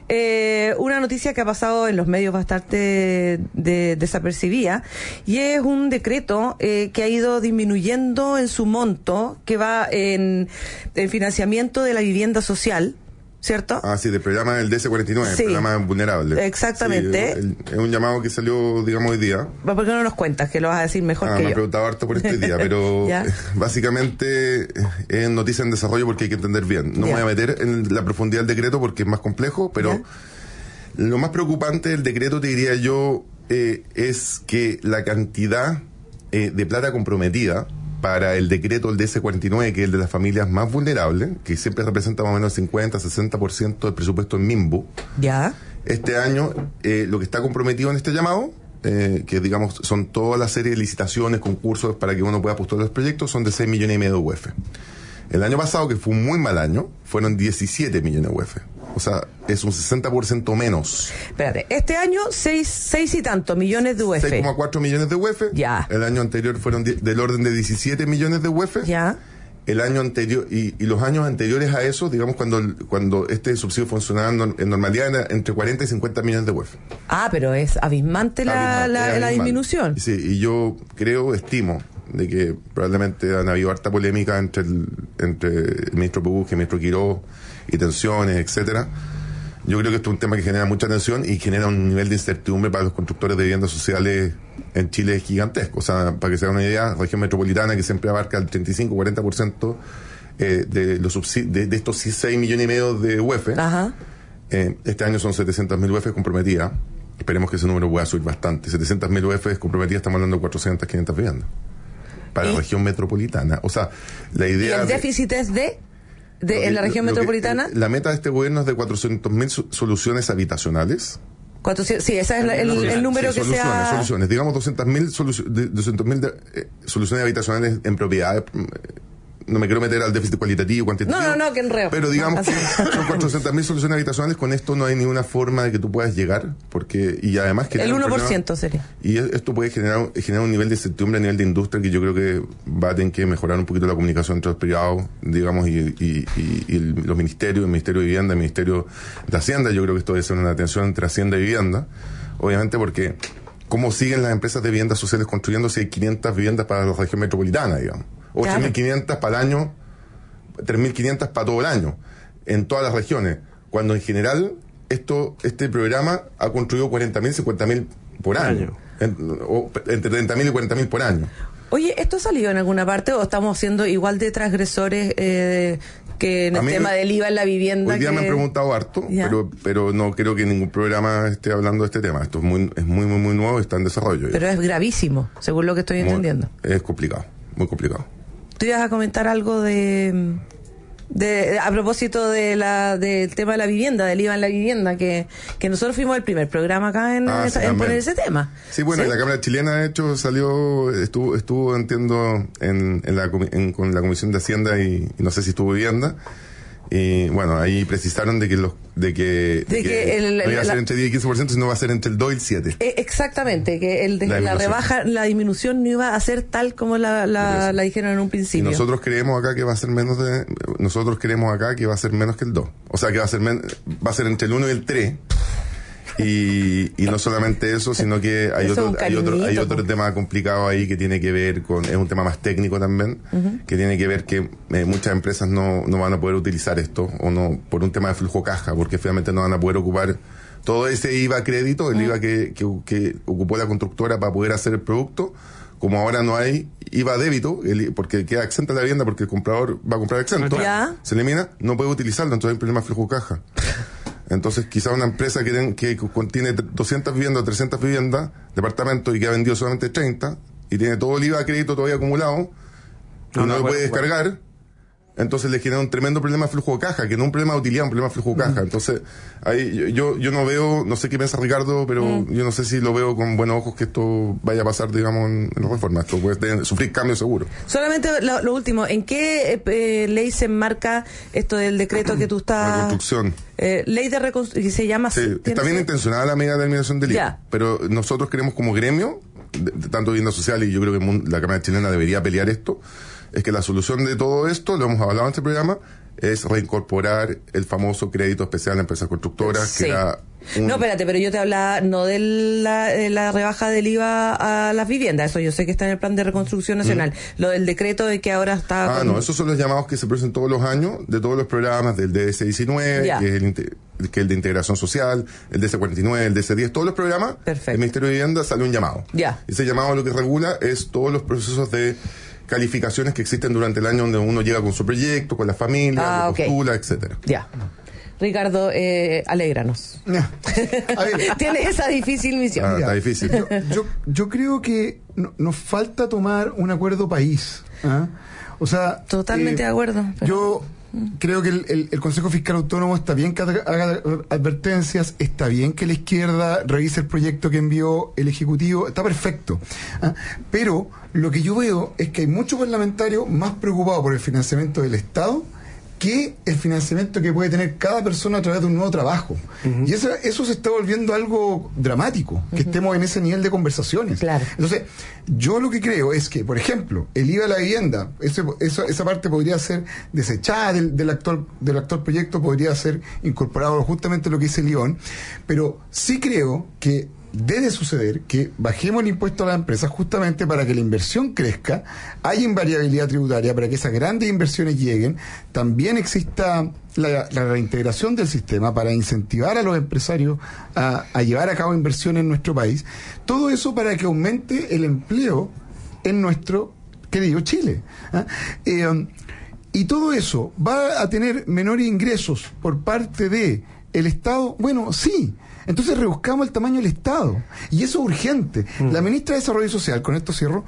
eh, una noticia que ha pasado en los medios bastante de, desapercibida, y es un decreto eh, que ha ido disminuyendo en su monto, que va en el financiamiento de la vivienda social, ¿cierto? Ah, sí, del programa del D S cuarenta y nueve, sí, el programa vulnerable. Exactamente. Sí, es un llamado que salió, digamos, hoy día. ¿Por qué no nos cuentas? Que lo vas a decir mejor ah, que me yo. he preguntado harto por este día, pero básicamente es noticia en desarrollo porque hay que entender bien. No me voy a meter en la profundidad del decreto porque es más complejo, pero ¿ya? Lo más preocupante del decreto, te diría yo, eh, es que la cantidad eh, de plata comprometida para el decreto del D S cuarenta y nueve, que es el de las familias más vulnerables, que siempre representa más o menos el cincuenta a sesenta por ciento del presupuesto en MIMBU. Ya. Este año, eh, lo que está comprometido en este llamado, eh, que digamos son toda la serie de licitaciones, concursos para que uno pueda postular los proyectos, son de seis millones y medio de U E F. El año pasado, que fue un muy mal año, fueron diecisiete millones de U E F. O sea, es un sesenta por ciento menos. Espérate, este año seis, seis y tantos millones de U E F. seis coma cuatro millones de U E F. Ya. El año anterior fueron di- del orden de diecisiete millones de U E F. Ya. El año anterior, y, y los años anteriores a eso, digamos, cuando, cuando este subsidio funcionaba en, en normalidad, era entre cuarenta y cincuenta millones de U E F. Ah, pero es abismante la, Abismal, la, es la abismal. disminución. Sí, y yo creo, estimo, de que probablemente han habido harta polémica entre el, entre el ministro Pugux y el ministro Quiró, y tensiones, etcétera. Yo creo que esto es un tema que genera mucha tensión y genera un nivel de incertidumbre para los constructores de viviendas sociales en Chile gigantesco. O sea, para que se hagan una idea, la región metropolitana, que siempre abarca el treinta y cinco a cuarenta por ciento eh, de, los subsidi- de, de estos seis millones y medio de U E F, Ajá. eh, este año son setecientos mil U E F comprometidas. esperemos que ese número pueda subir bastante. setecientas mil U F comprometidas, estamos hablando de cuatrocientas, quinientas viviendas. Para ¿Y? la región metropolitana. O sea, la idea... ¿Y el de, déficit es de, de en la región lo que- metropolitana? la meta de este gobierno es de cuatrocientas mil soluciones habitacionales. cuatrocientos, sí, ese es la- el, el número Sí, que soluciones, sea... soluciones. Digamos doscientas mil eh, soluciones habitacionales en propiedades. No me quiero meter al déficit cualitativo, cuantitativo. No, no, no, que enreo. Pero digamos No, que son cuatrocientas mil soluciones habitacionales. Con esto no hay ninguna forma de que tú puedas llegar. Porque, y además que El uno por ciento sería. y esto puede generar, generar un nivel de incertidumbre a nivel de industria que yo creo que va a tener que mejorar un poquito la comunicación entre los privados, digamos, y, y, y, y el- los ministerios, el Ministerio de Vivienda, el Ministerio de Hacienda. Yo creo que esto debe ser una tensión entre Hacienda y Vivienda. Obviamente porque, ¿cómo siguen las empresas de viviendas sociales construyendo si hay quinientas viviendas para la región metropolitana, digamos? O Claro. ocho mil quinientas para el año, tres mil quinientas para todo el año, en todas las regiones. Cuando en general, esto este programa ha construido cuarenta mil, cincuenta mil por año. En- o entre treinta mil y cuarenta mil por año. Oye, ¿esto ha salido en alguna parte o estamos siendo igual de transgresores eh, que en A el mí- tema del I V A en la vivienda? Hoy día que... me han preguntado harto, Ya. pero pero no creo que ningún programa esté hablando de este tema. Esto es muy es muy muy muy nuevo y está en desarrollo. Pero es gravísimo, según lo que estoy Muy- entendiendo. Es complicado, muy complicado. ¿Tú ibas a comentar algo de, de a propósito de la del tema de la vivienda, del I V A en la vivienda, que, que nosotros fuimos el primer programa acá en, Ah, esa- sí, en también. poner ese tema? Sí, bueno, ¿Sí? la Cámara Chilena, de hecho, salió, estuvo, estuvo entiendo, en, en la, comi- en- con la Comisión de Hacienda y, y no sé si estuvo Vivienda. Y bueno, ahí precisaron de que los, de que, De que el- no iba a ser la- entre diez y quince por ciento, sino va a ser entre el dos y el siete. Eh, exactamente, que el de, La la, disminución. rebaja, la disminución no iba a ser tal como la, la, la dijeron en un Y principio. nosotros creemos acá que va a ser menos de, nosotros creemos acá que va a ser menos que el dos. O sea, que va a ser men- va a ser entre el uno y el tres. Y, y no solamente eso, sino que hay Eso es otro, un hay otro, hay cariñito, otro po. tema complicado ahí que tiene que ver con, es un tema más técnico también, Ujú. que tiene que ver que eh, muchas empresas no, no van a poder utilizar esto, o no, por un tema de flujo caja, porque finalmente no van a poder ocupar todo ese I V A crédito, el I V A que, que, que ocupó la constructora para poder hacer el producto. Como ahora no hay I V A débito, el- porque queda exenta la vivienda porque el comprador va a comprar exento, Ya. se elimina, no puede utilizarlo, entonces hay un problema de flujo caja. Entonces, quizá una empresa que, ten- que contiene doscientas viviendas o trescientas viviendas, departamentos, y que ha vendido solamente treinta, y tiene todo el I V A crédito todavía acumulado, y No, no, no lo puede puede descargar, entonces le genera un tremendo problema de flujo de caja, que no un problema de utilidad, un problema de flujo de caja. Entonces, ahí yo, yo, yo no veo, no sé qué piensa Ricardo, pero Mm. yo no sé si lo veo con buenos ojos que esto vaya a pasar, digamos, en, en la reforma. Esto puede tener- sufrir cambios seguro. Solamente lo, lo último, ¿en qué eh, eh, ley se enmarca esto del decreto que tú estás... Reconstrucción. Eh, ley de reconstrucción, se llama así. Sí, ¿tiene está bien que- intencionada la medida de eliminación del I V A, Ya. pero nosotros queremos como gremio, de, de tanto vivienda social, y yo creo que el mundo- la Cámara Chilena debería pelear esto, es que la solución de todo esto, lo hemos hablado en este programa, es reincorporar el famoso crédito especial a empresas constructoras, Sí. que era un... No, espérate, pero yo te hablaba no de la, de la rebaja del I V A a las viviendas, eso yo sé que está en el plan de reconstrucción nacional, lo del decreto de que ahora está... Ah, con- no, esos son los llamados que se producen todos los años de todos los programas del D S diecinueve, Ya. que es el, inte- que es el de integración social, el D S cuarenta y nueve, el D S diez, todos los programas, el Ministerio de Vivienda sale un llamado. Ya. Ese llamado lo que regula es todos los procesos de calificaciones que existen durante el año donde uno llega con su proyecto, con la familia, Ah, lo ok. postula, etcétera. Ya. Ricardo, eh, alégranos. Tienes esa difícil misión. Ah, está difícil. Yo, yo, yo creo que no- nos falta tomar un acuerdo país. ¿ah? O sea, Totalmente eh, de acuerdo. pero- Yo creo que el, el- el Consejo Fiscal Autónomo está bien que haga haga advertencias, está bien que la izquierda revise el proyecto que envió el Ejecutivo, está perfecto. ¿ah? Pero lo que yo veo es que hay muchos parlamentarios más preocupados por el financiamiento del Estado que el financiamiento que puede tener cada persona a través de un nuevo trabajo. Y eso, eso se está volviendo algo dramático, que estemos en ese nivel de conversaciones. Entonces, yo lo que creo es que, por ejemplo, el I V A a la vivienda, ese, eso, esa parte podría ser desechada del, del, actual, del actual proyecto, podría ser incorporado justamente lo que dice León, pero sí creo que debe suceder que bajemos el impuesto a las empresas justamente para que la inversión crezca, haya invariabilidad tributaria para que esas grandes inversiones lleguen, también exista la, la reintegración del sistema para incentivar a los empresarios a, a llevar a cabo inversiones en nuestro país, todo eso para que aumente el empleo en nuestro querido Chile. ¿ah? Eh, y todo eso va a tener menores ingresos por parte de el Estado, bueno, sí. Entonces rebuscamos el tamaño del Estado. Y eso es urgente. Mm. La ministra de Desarrollo Social, con esto cierro,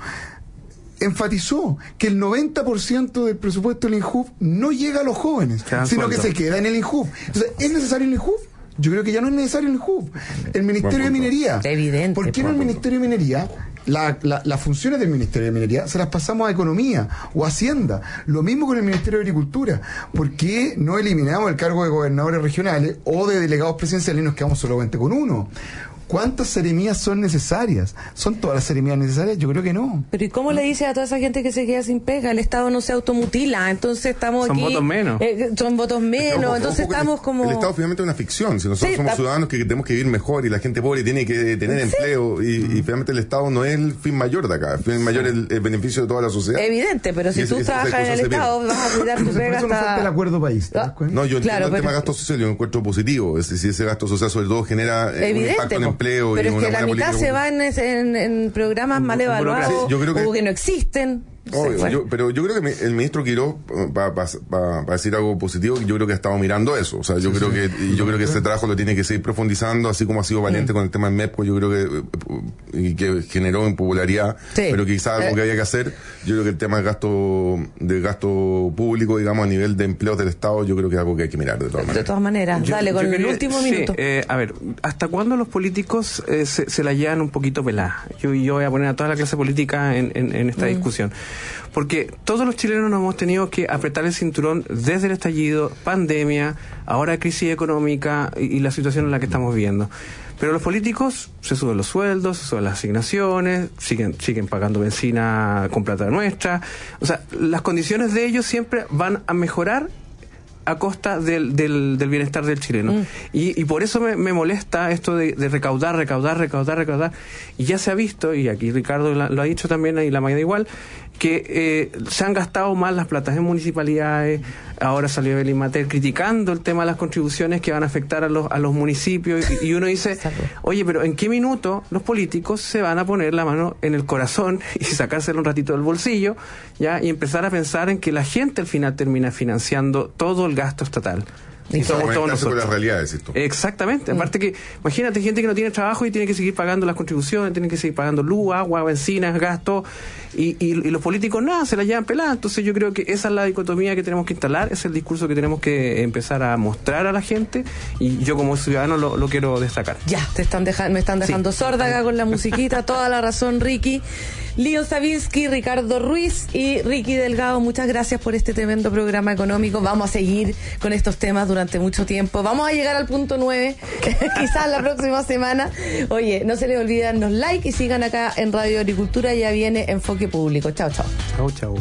enfatizó que el noventa por ciento del presupuesto del INJUV no llega a los jóvenes, sino que se queda en el INJUV. Entonces, ¿es necesario el INJUV? Yo creo que ya no es necesario el INJUV. El Ministerio de Minería. Evidente. ¿Por qué no el Ministerio de Minería? La, la, las funciones del Ministerio de Minería se las pasamos a Economía o Hacienda. Lo mismo con el Ministerio de Agricultura. ¿Por qué no eliminamos el cargo de gobernadores regionales o de delegados presidenciales y nos quedamos solamente con uno? ¿Cuántas seremías son necesarias? ¿Son todas las seremías necesarias? Yo creo que no. Pero ¿y cómo le dice a toda esa gente que se queda sin pega? El Estado no se automutila, entonces estamos son aquí... Son votos menos. Eh, son votos menos, ojo, entonces ojo, estamos el, como... El Estado finalmente es una ficción. Si nosotros sí, somos ciudadanos que tenemos que vivir mejor y la gente pobre tiene que tener ¿sí? empleo y, y finalmente el Estado no es el fin mayor de acá. El fin mayor es el, el beneficio de toda la sociedad. Evidente, pero si y tú ese, trabajas en el Estado vas a cuidar tu pega hasta... Eso no falta el acuerdo país. ¿Ah? No, yo entiendo claro, el pero... tema de gasto social, yo lo encuentro positivo. Es decir, ese gasto social sobre todo genera eh, un impacto en empleo pero y es una que la mitad se va en, en, en programas mal evaluados sí, que... o que no existen. Obvio, bueno. yo, pero yo creo que mi, el ministro Quirós, para pa, pa, pa decir algo positivo, yo creo que ha estado mirando eso. O sea, yo sí, creo sí. que y yo creo que ese trabajo lo tiene que seguir profundizando, así como ha sido valiente mm. con el tema del MEPCO, yo creo que, y que generó impopularidad, sí. pero quizás algo eh. que había que hacer. Yo creo que el tema del gasto, del gasto público, digamos, a nivel de empleos del Estado, yo creo que es algo que hay que mirar de todas maneras. De todas maneras, yo, dale, con el quería, último sí, minuto. Eh, a ver, ¿hasta cuándo los políticos eh, se, se la llevan un poquito pelada? Yo, yo voy a poner a toda la clase política en, en, en esta mm. discusión. Porque todos los chilenos nos hemos tenido que apretar el cinturón desde el estallido, pandemia, ahora crisis económica y, y la situación en la que estamos viviendo. Pero los políticos se suben los sueldos, se suben las asignaciones, siguen siguen pagando benzina con plata nuestra. O sea, las condiciones de ellos siempre van a mejorar a costa del, del, del bienestar del chileno. Mm. Y, y por eso me, me molesta esto de, de recaudar, recaudar, recaudar, recaudar. Y ya se ha visto, y aquí Ricardo la, lo ha dicho también, y la Mayda igual, que eh, se han gastado mal las platas en municipalidades. Ahora salió Evelyn Matei criticando el tema de las contribuciones que van a afectar a los, a los municipios. Y, y uno dice, oye, pero ¿en qué minuto los políticos se van a poner la mano en el corazón y sacárselo un ratito del bolsillo, ya, y empezar a pensar en que la gente al final termina financiando todo el gasto estatal? Y somos todos nosotros. Con las realidades, esto. Exactamente. Mm. Aparte que, imagínate, gente que no tiene trabajo y tiene que seguir pagando las contribuciones, tiene que seguir pagando luz, agua, bencinas, gastos, y, y, y los políticos nada, se la llevan peladas. Entonces yo creo que esa es la dicotomía que tenemos que instalar, es el discurso que tenemos que empezar a mostrar a la gente, y yo como ciudadano lo, lo quiero destacar. Ya, te están dejando, me están dejando sí. sorda acá con la musiquita, toda la razón, Ricky. Leon Savinsky, Ricardo Ruiz y Ricky Delgado, muchas gracias por este tremendo programa económico. Vamos a seguir con estos temas durante mucho tiempo. Vamos a llegar al punto nueve, quizás la próxima semana. Oye, no se les olvide darnos like y sigan acá en Radio Agricultura, ya viene Enfoque Público. Chao, chao. Chao, chao.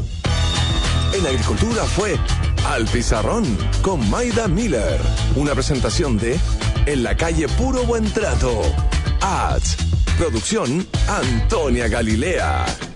En Agricultura fue Al Pizarrón con Mayda Miller. Una presentación de En la calle Puro Buen Trato. Ads. Producción Antonia Galilea.